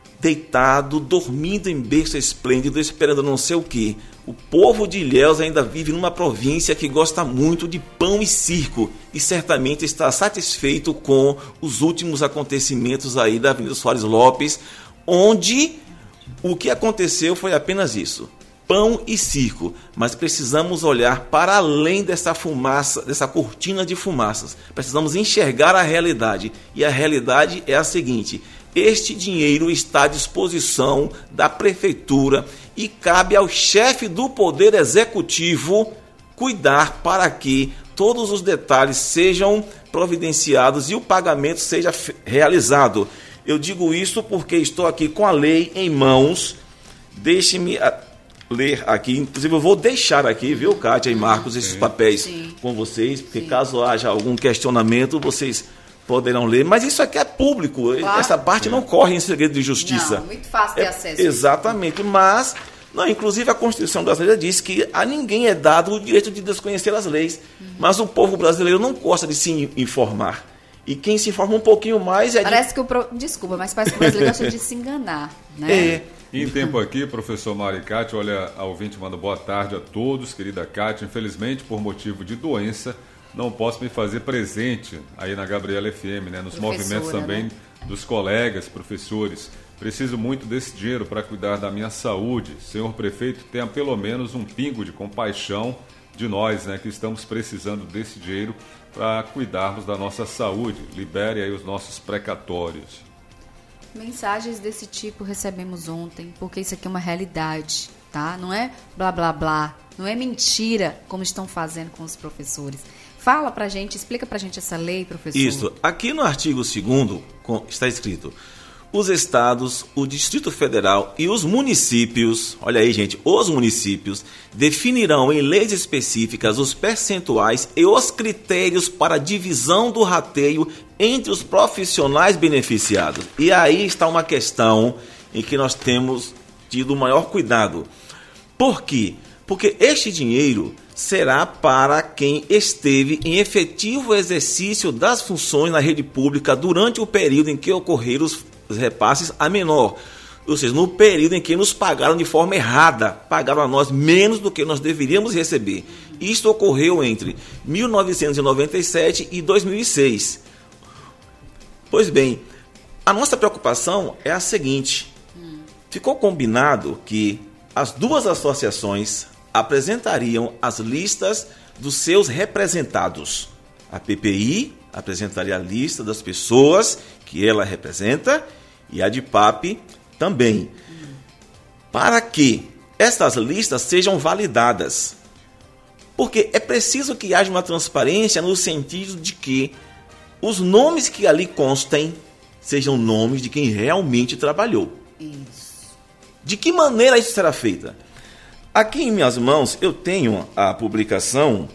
deitado, dormindo em berço esplêndido, esperando não sei o quê. O povo de Ilhéus ainda vive numa província que gosta muito de pão e circo e certamente está satisfeito com os últimos acontecimentos aí da Avenida Soares Lopes, onde o que aconteceu foi apenas isso, pão e circo. Mas precisamos olhar para além dessa fumaça, dessa cortina de fumaças. Precisamos enxergar a realidade. E a realidade é a seguinte: este dinheiro está à disposição da prefeitura e cabe ao chefe do Poder Executivo cuidar para que todos os detalhes sejam providenciados e o pagamento seja realizado. Eu digo isso porque estou aqui com a lei em mãos. Deixe-me ler aqui, inclusive eu vou deixar aqui, viu, Kátia e Marcos, esses papéis Sim. com vocês, porque Sim. caso haja algum questionamento, vocês poderão ler, mas isso aqui é público, claro. Essa parte não corre em segredo de justiça. Não, muito fácil ter é, acesso. Exatamente, mas, não, inclusive a Constituição brasileira diz que a ninguém é dado o direito de desconhecer as leis, uhum. mas o povo brasileiro não gosta de se informar. E quem se informa um pouquinho mais é... Parece de... que o... Pro... Desculpa, mas parece que o brasileiro gosta de se enganar, né? É. Em tempo aqui, professor Mário e Kátia, olha, a ouvinte manda boa tarde a todos, querida Kátia. Infelizmente, por motivo de doença, não posso me fazer presente aí na Gabriela F M, né, nos movimentos também né? dos colegas, professores. Preciso muito desse dinheiro para cuidar da minha saúde. Senhor prefeito, tenha pelo menos um pingo de compaixão de nós, né, que estamos precisando desse dinheiro para cuidarmos da nossa saúde. Libere aí os nossos precatórios. Mensagens desse tipo recebemos ontem, porque isso aqui é uma realidade, tá? tá? Não é blá, blá, blá. Não é mentira, como estão fazendo com os professores. Fala pra gente, explica pra gente essa lei, professor. Isso. Aqui no artigo segundo está escrito: os estados, o Distrito Federal e os municípios, olha aí, gente, os municípios definirão em leis específicas os percentuais e os critérios para a divisão do rateio entre os profissionais beneficiados. E aí está uma questão em que nós temos tido o maior cuidado. Por quê? Porque este dinheiro será para quem esteve em efetivo exercício das funções na rede pública durante o período em que ocorreram os repasses a menor. Ou seja, no período em que nos pagaram de forma errada, pagaram a nós menos do que nós deveríamos receber. Isto ocorreu entre mil novecentos e noventa e sete e dois mil e seis. Pois bem, a nossa preocupação é a seguinte: ficou combinado que as duas associações apresentariam as listas dos seus representados. A P P I apresentaria a lista das pessoas que ela representa e a DIPAP também. Para que estas listas sejam validadas. Porque é preciso que haja uma transparência no sentido de que os nomes que ali constem sejam nomes de quem realmente trabalhou. Isso. De que maneira isso será feito? Aqui em minhas mãos eu tenho a publicação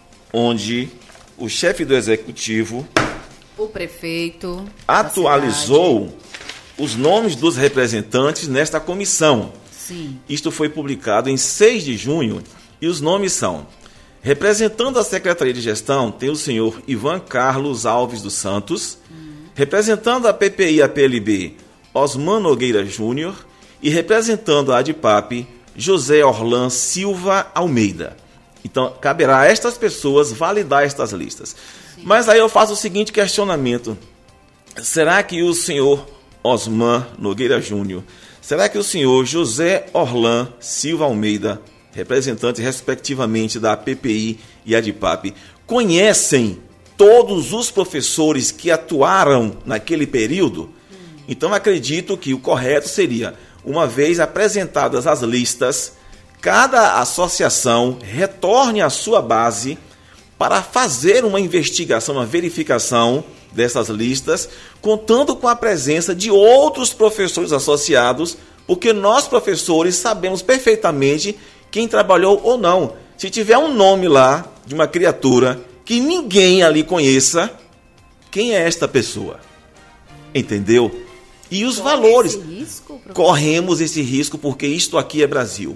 onde o chefe do executivo, o prefeito, atualizou os nomes dos representantes nesta comissão. Sim. Isto foi publicado em seis de junho e os nomes são: representando a Secretaria de Gestão, tem o senhor Ivan Carlos Alves dos Santos, hum. representando a P P I e a P L B, Osman Nogueira Júnior, e representando a ADIPAP, José Orlan Silva Almeida. Então, caberá a estas pessoas validar estas listas. Sim. Mas aí eu faço o seguinte questionamento: será que o senhor Osman Nogueira Júnior, será que o senhor José Orlan Silva Almeida, representantes respectivamente da P P I e ADIPAP, conhecem todos os professores que atuaram naquele período? Hum. Então, acredito que o correto seria, uma vez apresentadas as listas, cada associação retorne à sua base para fazer uma investigação, uma verificação dessas listas, contando com a presença de outros professores associados, porque nós, professores, sabemos perfeitamente quem trabalhou ou não. Se tiver um nome lá de uma criatura que ninguém ali conheça, quem é esta pessoa? Entendeu? E os Corre valores. Esse risco, corremos esse risco porque isto aqui é Brasil.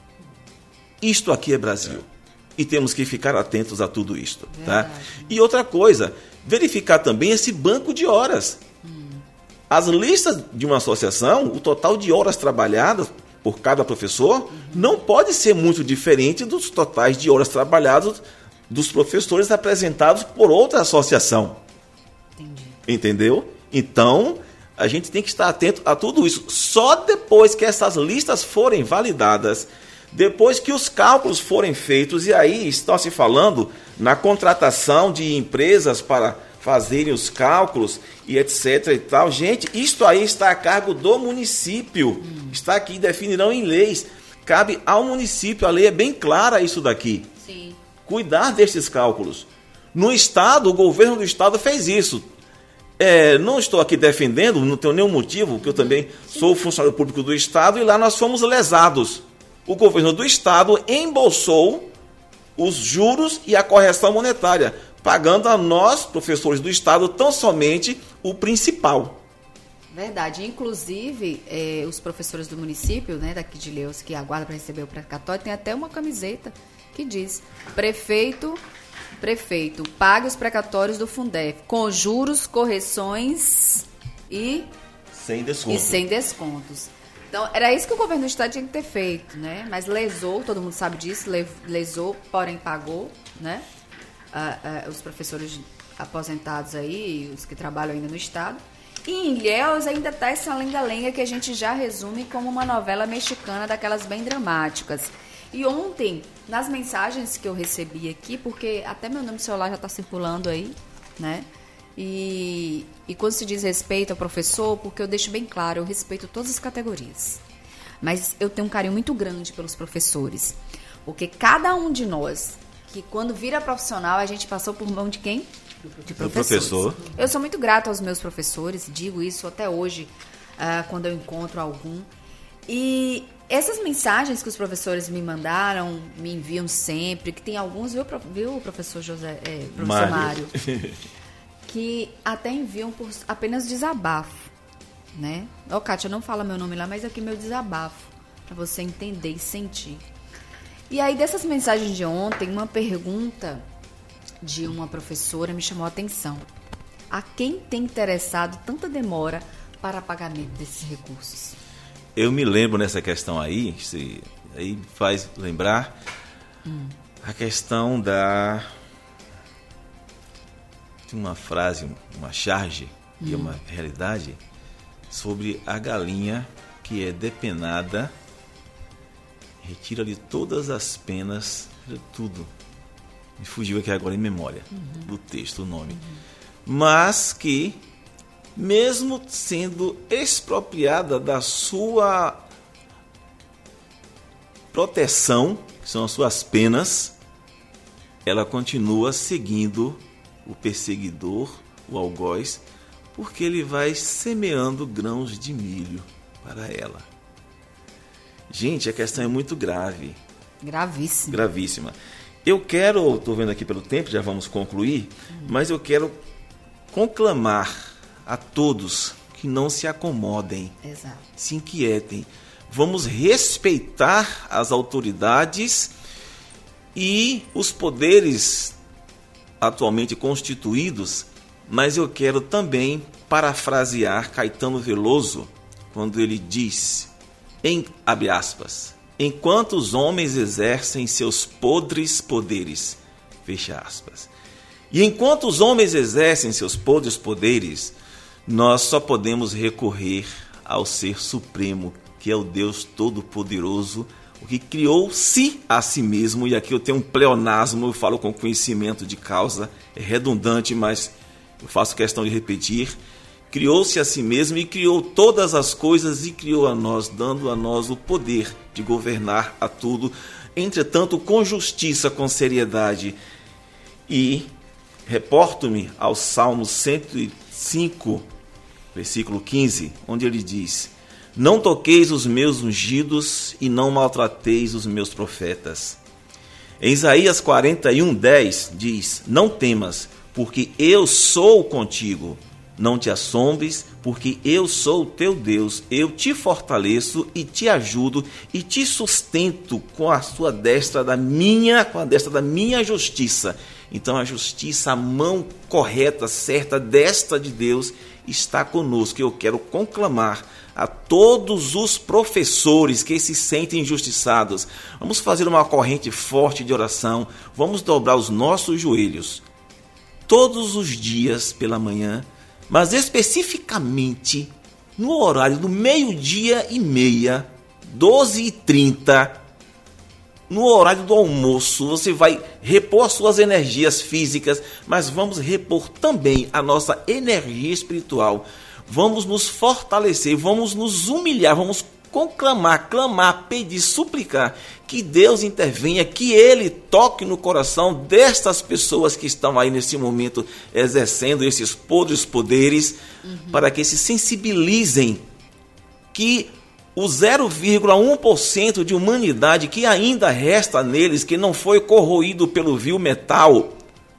Isto aqui é Brasil. E temos que ficar atentos a tudo isto. Tá? E outra coisa, verificar também esse banco de horas. Hum. As listas de uma associação, o total de horas trabalhadas por cada professor, uhum. não pode ser muito diferente dos totais de horas trabalhadas dos professores apresentados por outra associação. Entendi. Entendeu? Então, a gente tem que estar atento a tudo isso. Só depois que essas listas forem validadas, depois que os cálculos forem feitos, e aí está se falando na contratação de empresas para fazerem os cálculos e etc e tal. Gente, isto aí está a cargo do município. Hum. Está aqui, definirão em leis. Cabe ao município, a lei é bem clara isso daqui. Sim. Cuidar destes cálculos. No Estado, o governo do Estado fez isso. É, não estou aqui defendendo, não tenho nenhum motivo, porque eu também sou funcionário público do Estado e lá nós fomos lesados. O governo do Estado embolsou os juros e a correção monetária, pagando a nós, professores do Estado, tão somente o principal. Verdade. Inclusive, eh, os professores do município, né, daqui de Ilhéus, que aguardam para receber o precatório, tem até uma camiseta que diz: prefeito... Prefeito, pague os precatórios do Fundef com juros, correções e sem descontos. E sem descontos. Então, era isso que o governo do Estado tinha que ter feito, né? Mas lesou, todo mundo sabe disso, lesou, porém pagou, né? Ah, ah, os professores aposentados aí, os que trabalham ainda no Estado. E em Ilhéus ainda está essa lenga-lenga que a gente já resume como uma novela mexicana daquelas bem dramáticas. E ontem, nas mensagens que eu recebi aqui, porque até meu nome do celular já está circulando aí, né? E, e quando se diz respeito ao professor, porque eu deixo bem claro, eu respeito todas as categorias. mas eu tenho um carinho muito grande pelos professores. Porque cada um de nós, que quando vira profissional, a gente passou por mão de quem? De professores. professor. Eu sou muito grata aos meus professores, digo isso até hoje, uh, quando eu encontro algum. E essas mensagens que os professores me mandaram, me enviam sempre, que tem alguns, viu, viu professor José, é, professor Mário, Mário que até enviam por apenas desabafo, né? Ó, Kátia, não fala meu nome lá, mas aqui meu desabafo, para você entender e sentir. E aí, dessas mensagens de ontem, uma pergunta de uma professora me chamou a atenção. A quem tem interessado tanta demora para pagamento desses recursos? Eu me lembro nessa questão aí, se, aí faz lembrar hum. a questão da... de uma frase, uma charge, hum. e uma realidade, sobre a galinha que é depenada, retira-lhe todas as penas, tudo. Me fugiu aqui agora em memória uhum. do texto, o nome. Uhum. Mas que, mesmo sendo expropriada da sua proteção, que são as suas penas, ela continua seguindo o perseguidor, o algoz, porque ele vai semeando grãos de milho para ela. Gente, a questão é muito grave. Gravíssima. Gravíssima. Eu quero, estou vendo aqui pelo tempo, já vamos concluir, uhum. mas eu quero conclamar a todos que não se acomodem, Exato. se inquietem. Vamos respeitar as autoridades e os poderes atualmente constituídos, mas eu quero também parafrasear Caetano Veloso, quando ele diz, em, abre aspas, enquanto os homens exercem seus podres poderes, fecha aspas. E enquanto os homens exercem seus podres poderes, nós só podemos recorrer ao Ser Supremo, que é o Deus Todo-Poderoso, o que criou-se a si mesmo, e aqui eu tenho um pleonasmo, eu falo com conhecimento de causa, é redundante, mas eu faço questão de repetir, criou-se a si mesmo e criou todas as coisas e criou a nós, dando a nós o poder de governar a tudo, entretanto com justiça, com seriedade. E reporto-me ao Salmo cento e cinco, versículo quinze, onde ele diz, não toqueis os meus ungidos e não maltrateis os meus profetas. Em Isaías quarenta e um, dez diz, não temas, porque eu sou contigo. Não te assombres, porque eu sou o teu Deus, eu te fortaleço e te ajudo e te sustento com a sua destra da minha, com a destra da minha justiça. Então a justiça, a mão correta, certa, destra de Deus está conosco. Eu quero conclamar a todos os professores que se sentem injustiçados. Vamos fazer uma corrente forte de oração, vamos dobrar os nossos joelhos todos os dias pela manhã, mas especificamente no horário do meio-dia e meia, doze e trinta, no horário do almoço, você vai repor as suas energias físicas, mas vamos repor também a nossa energia espiritual. Vamos nos fortalecer, vamos nos humilhar, vamos conclamar, clamar, pedir, suplicar que Deus intervenha, que Ele toque no coração destas pessoas que estão aí nesse momento exercendo esses podres poderes, uhum. para que se sensibilizem que o zero vírgula um por cento de humanidade que ainda resta neles, que não foi corroído pelo vil metal,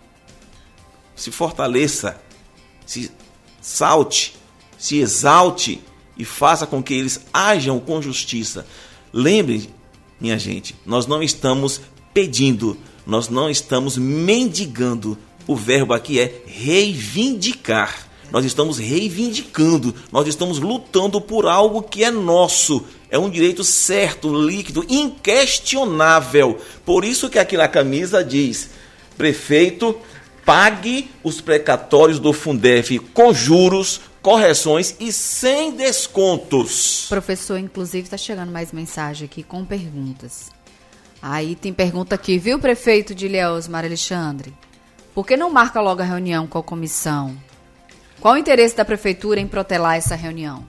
se fortaleça, se salte, se exalte e faça com que eles ajam com justiça. Lembre, minha gente, nós não estamos pedindo, nós não estamos mendigando. O verbo aqui é reivindicar. Nós estamos reivindicando, nós estamos lutando por algo que é nosso. É um direito certo, líquido, inquestionável. Por isso que aqui na camisa diz, prefeito, pague os precatórios do Fundef com juros, correções e sem descontos. Professor, inclusive está chegando mais mensagem aqui com perguntas. Aí tem pergunta aqui, viu, prefeito de Ilhéus, Mário Alexandre? Por que não marca logo a reunião com a comissão? Qual o interesse da prefeitura em protelar essa reunião?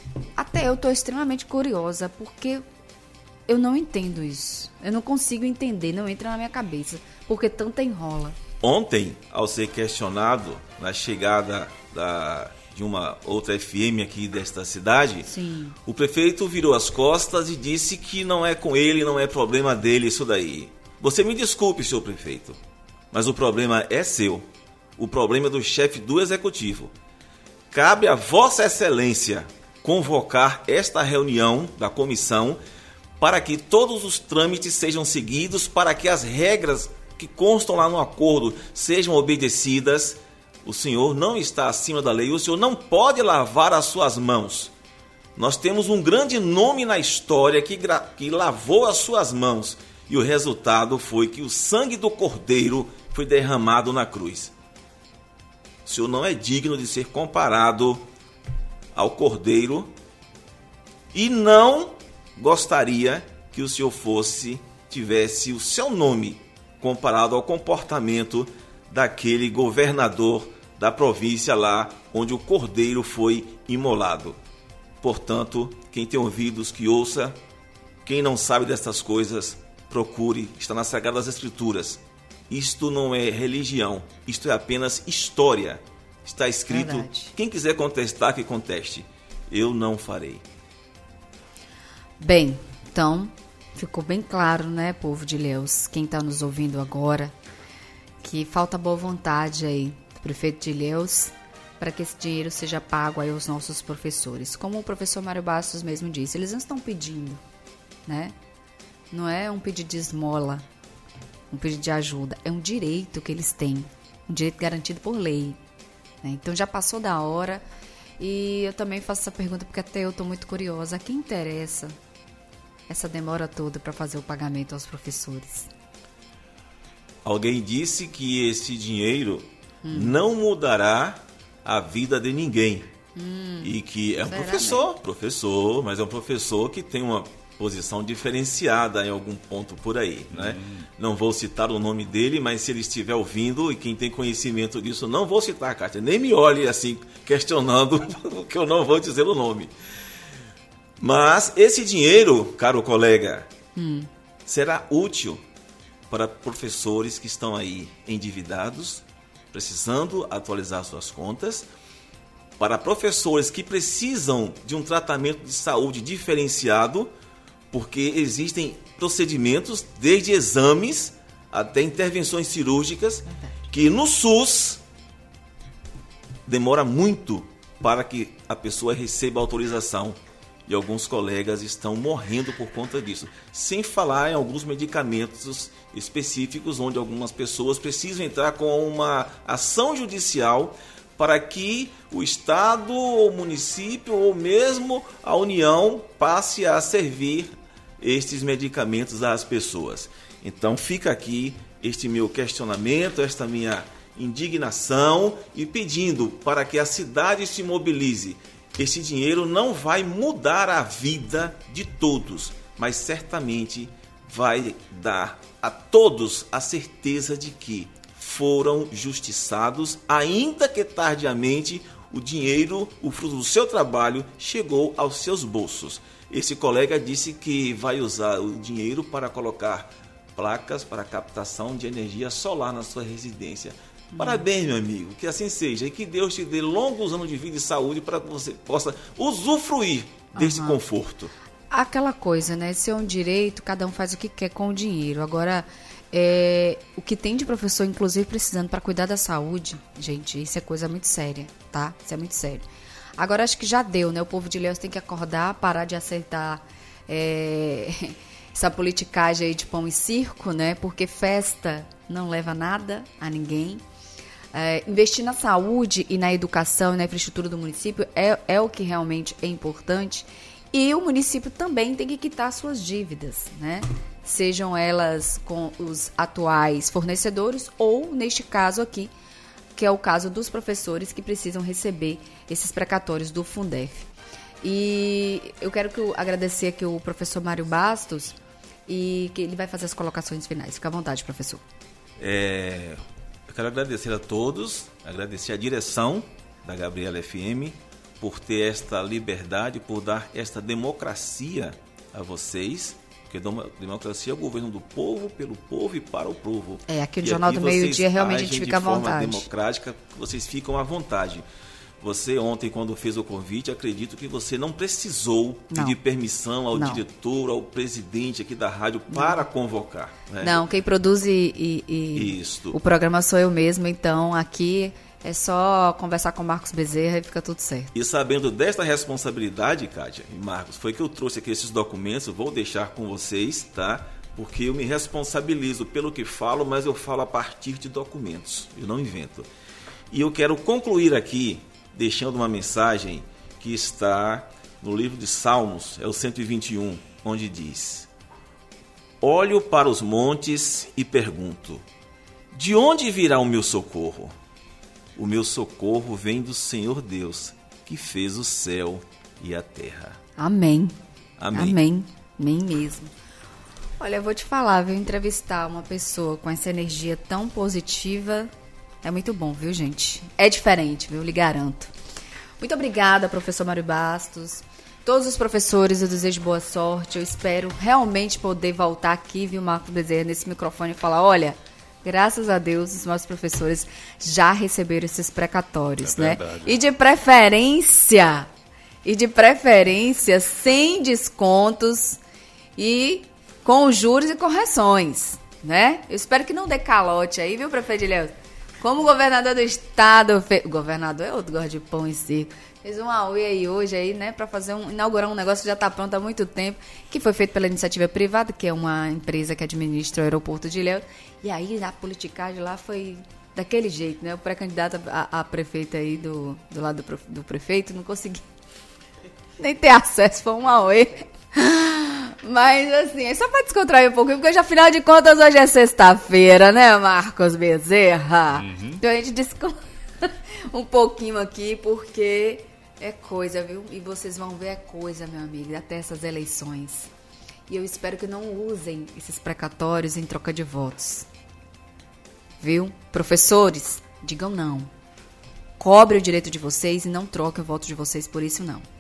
até eu estou extremamente curiosa, porque eu não entendo isso. Eu não consigo entender, não entra na minha cabeça, porque tanta enrola. Ontem, ao ser questionado na chegada da, de uma outra F M aqui desta cidade, Sim. o prefeito virou as costas e disse que não é com ele, não é problema dele isso daí. Você me desculpe, senhor prefeito, mas o problema é seu. O problema é do chefe do executivo. Cabe a Vossa Excelência convocar esta reunião da comissão para que todos os trâmites sejam seguidos, para que as regras que constam lá no acordo sejam obedecidas. O senhor não está acima da lei, o senhor não pode lavar as suas mãos. Nós temos um grande nome na história que, que lavou as suas mãos, e o resultado foi que o sangue do Cordeiro foi derramado na cruz. O senhor não é digno de ser comparado ao Cordeiro e não gostaria que o senhor fosse, tivesse o seu nome comparado ao comportamento daquele governador da província lá onde o Cordeiro foi imolado. Portanto, quem tem ouvidos que ouça, quem não sabe dessas coisas, procure, está nas Sagradas Escrituras. Isto não é religião, isto é apenas história. Está escrito, Verdade. Quem quiser contestar, que conteste. Eu não farei. Bem, então, ficou bem claro, né, povo de Ilhéus, quem está nos ouvindo agora, que falta boa vontade aí do prefeito de Ilhéus para que esse dinheiro seja pago aí aos nossos professores. Como o professor Mário Bastos mesmo disse, eles não estão pedindo, né? Não é um pedido de esmola, um pedido de ajuda, é um direito que eles têm, um direito garantido por lei, né? Então já passou da hora, e eu também faço essa pergunta porque até eu estou muito curiosa, a quem interessa essa demora toda para fazer o pagamento aos professores? Alguém disse que esse dinheiro hum. não mudará a vida de ninguém. Hum. E que é um Será professor, mesmo? professor, mas é um professor que tem uma posição diferenciada em algum ponto por aí, né? Hum. Não vou citar o nome dele, mas se ele estiver ouvindo e quem tem conhecimento disso, não vou citar, Kátia. Nem me olhe assim, questionando, que eu não vou dizer o nome. Mas esse dinheiro, caro colega, hum. será útil para professores que estão aí endividados, precisando atualizar suas contas, para professores que precisam de um tratamento de saúde diferenciado, porque existem procedimentos, desde exames até intervenções cirúrgicas, que no SUS demora muito para que a pessoa receba autorização. E alguns colegas estão morrendo por conta disso. Sem falar em alguns medicamentos específicos, onde algumas pessoas precisam entrar com uma ação judicial para que o Estado, ou o município, ou mesmo a União passe a servir estes medicamentos às pessoas. Então fica aqui este meu questionamento, esta minha indignação, e pedindo para que a cidade se mobilize. Esse dinheiro não vai mudar a vida de todos, mas certamente vai dar a todos a certeza de que foram justiçados, ainda que tardiamente, o dinheiro, o fruto do seu trabalho, chegou aos seus bolsos. Esse colega disse que vai usar o dinheiro para colocar placas para captação de energia solar na sua residência. Parabéns, meu amigo, que assim seja, e que Deus te dê longos anos de vida e saúde para que você possa usufruir desse uhum. conforto. Aquela coisa, né? Se é um direito, cada um faz o que quer com o dinheiro. Agora, é, o que tem de professor, inclusive, precisando para cuidar da saúde, gente, isso é coisa muito séria, tá? Isso é muito sério. Agora, acho que já deu, né? O povo de Ilhéus tem que acordar, parar de aceitar é, essa politicagem aí de pão e circo, né? Porque festa não leva nada a ninguém. É, investir na saúde e na educação e na infraestrutura do município é, é o que realmente é importante, e o município também tem que quitar suas dívidas, né? Sejam elas com os atuais fornecedores ou, neste caso aqui, que é o caso dos professores que precisam receber esses precatórios do Fundef. E eu quero que eu agradecer aqui o professor Mário Bastos, e que ele vai fazer as colocações finais. Fica à vontade, professor. É... Eu quero agradecer a todos, agradecer a direção da Gabriela F M, por ter esta liberdade, por dar esta democracia a vocês, porque democracia é o governo do povo, pelo povo e para o povo. É, aqui no e Jornal aqui do Meio-Dia realmente a gente fica à de forma vontade. democrática, vocês ficam à vontade. Você ontem, quando fez o convite, acredito que você não precisou não. pedir permissão ao não. diretor, ao presidente aqui da rádio para não. convocar. Né? Não, quem produz e, e, e o programa sou eu mesmo, então aqui é só conversar com o Marcos Bezerra e fica tudo certo. E sabendo desta responsabilidade, Kátia e Marcos, foi que eu trouxe aqui esses documentos, vou deixar com vocês, tá? Porque eu me responsabilizo pelo que falo, mas eu falo a partir de documentos, eu não invento. E eu quero concluir aqui deixando uma mensagem que está no livro de Salmos, é o cento e vinte e um, onde diz: olho para os montes e pergunto, de onde virá o meu socorro? O meu socorro vem do Senhor Deus, que fez o céu e a terra. Amém. Amém. Amém. Amém mesmo. Olha, eu vou te falar, viu? Entrevistar uma pessoa com essa energia tão positiva é muito bom, viu, gente? É diferente, viu? Lhe garanto. Muito obrigada, professor Mário Bastos. Todos os professores, eu desejo boa sorte. Eu espero realmente poder voltar aqui, viu, Marcos Bezerra, nesse microfone e falar, olha, graças a Deus, os nossos professores já receberam esses precatórios, é né? Verdade. E de preferência, e de preferência, sem descontos e com juros e correções, né? Eu espero que não dê calote aí, viu, prefeito Ilhéus? Como o governador do estado, fe... o governador é outro gosta de pão em circo, fez um auê aí hoje aí, né, para fazer um, inaugurar um negócio que já está pronto há muito tempo, que foi feito pela iniciativa privada, que é uma empresa que administra o aeroporto de Ilhéus, e aí a politicagem lá foi daquele jeito, né, o pré-candidato a, a prefeito aí do, do lado do, do prefeito não conseguiu nem ter acesso, foi um auê. Mas, assim, é só pra descontrair um pouquinho, porque, afinal de contas, hoje é sexta-feira, né, Marcos Bezerra? Uhum. Então, a gente desconta um pouquinho aqui, porque é coisa, viu? E vocês vão ver, é coisa, meu amigo, até essas eleições. E eu espero que não usem esses precatórios em troca de votos. Viu? Professores, digam não. Cobre o direito de vocês e não troquem o voto de vocês por isso, não.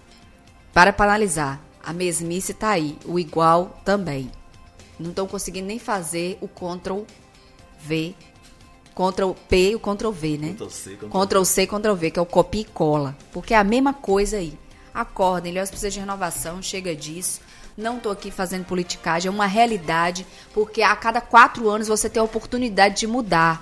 Para para analisar. A mesmice tá aí, o igual também. Não estão conseguindo nem fazer o Ctrl V, Ctrl P e o Ctrl V, né? Ctrl C, Ctrl, Ctrl C, Ctrl V, que é o copia e cola. Porque é a mesma coisa aí. Acordem, Ilhéus precisa de renovação, chega disso. Não estou aqui fazendo politicagem, é uma realidade, porque a cada quatro anos você tem a oportunidade de mudar.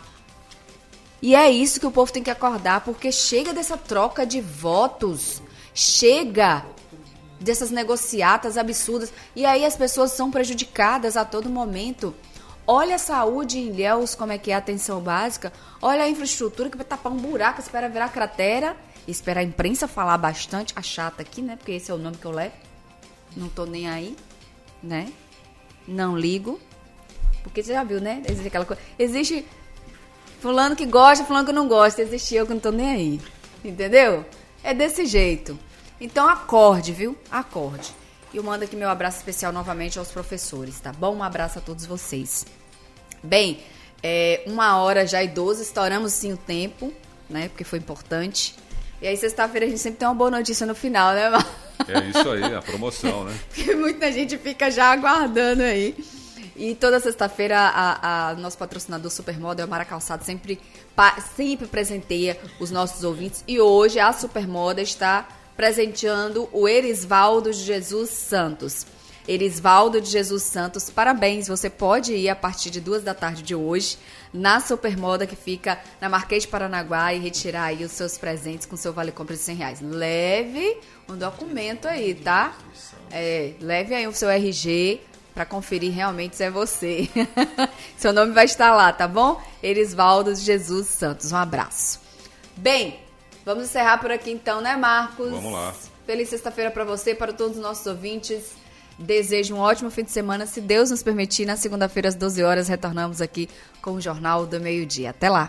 E é isso que o povo tem que acordar, porque chega dessa troca de votos, chega dessas negociatas absurdas, e aí as pessoas são prejudicadas a todo momento. Olha a saúde em Ilhéus, como é que é a atenção básica, olha a infraestrutura que vai tapar um buraco, espera virar cratera, espera a imprensa falar bastante, a chata aqui, né, porque esse é o nome que eu levo, não tô nem aí, né, não ligo, porque você já viu, né, existe aquela coisa, existe fulano que gosta, fulano que não gosta, existe eu que não tô nem aí, entendeu? É desse jeito. Então acorde, viu? Acorde. E eu mando aqui meu abraço especial novamente aos professores, tá bom? Um abraço a todos vocês. Bem, é, uma hora já e doze, estouramos sim o tempo, né? Porque foi importante. E aí sexta-feira a gente sempre tem uma boa notícia no final, né, Mar? É isso aí, a promoção, né? Porque muita gente fica já aguardando aí. E toda sexta-feira a, a nosso patrocinador Supermoda, o Mara Calçado, sempre, sempre presenteia os nossos ouvintes. E hoje a Supermoda está presenteando o Erisvaldo de Jesus Santos. Erisvaldo de Jesus Santos, parabéns. Você pode ir a partir de duas da tarde de hoje na Supermoda, que fica na Marquês de Paranaguá, e retirar aí os seus presentes com seu vale-compra de cem reais. Leve um documento aí, tá? É, leve aí o seu R G para conferir realmente se é você. Seu nome vai estar lá, tá bom? Erisvaldo de Jesus Santos. Um abraço. Bem, vamos encerrar por aqui então, né, Marcos? Vamos lá. Feliz sexta-feira para você, para todos os nossos ouvintes. Desejo um ótimo fim de semana. Se Deus nos permitir, na segunda-feira às doze horas retornamos aqui com o Jornal do Meio-Dia. Até lá. Até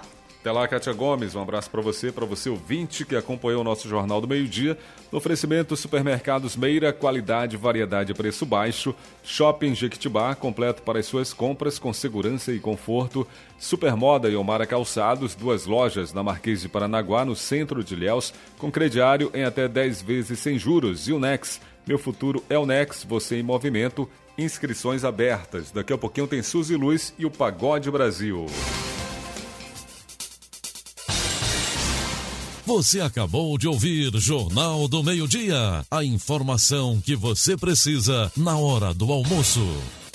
Até lá, Kátia Gomes, um abraço para você, para você ouvinte que acompanhou o nosso Jornal do Meio-Dia. No oferecimento Supermercados Meira, qualidade, variedade e preço baixo. Shopping Jequitibá, completo para as suas compras com segurança e conforto. Supermoda e Omara Calçados, duas lojas na Marquês de Paranaguá, no centro de Ilhéus, com crediário em até dez vezes sem juros. E o Nex, meu futuro é o Nex, você em movimento, inscrições abertas. Daqui a pouquinho tem Suzy Luz e o Pagode Brasil. Você acabou de ouvir Jornal do Meio-Dia. A informação que você precisa na hora do almoço.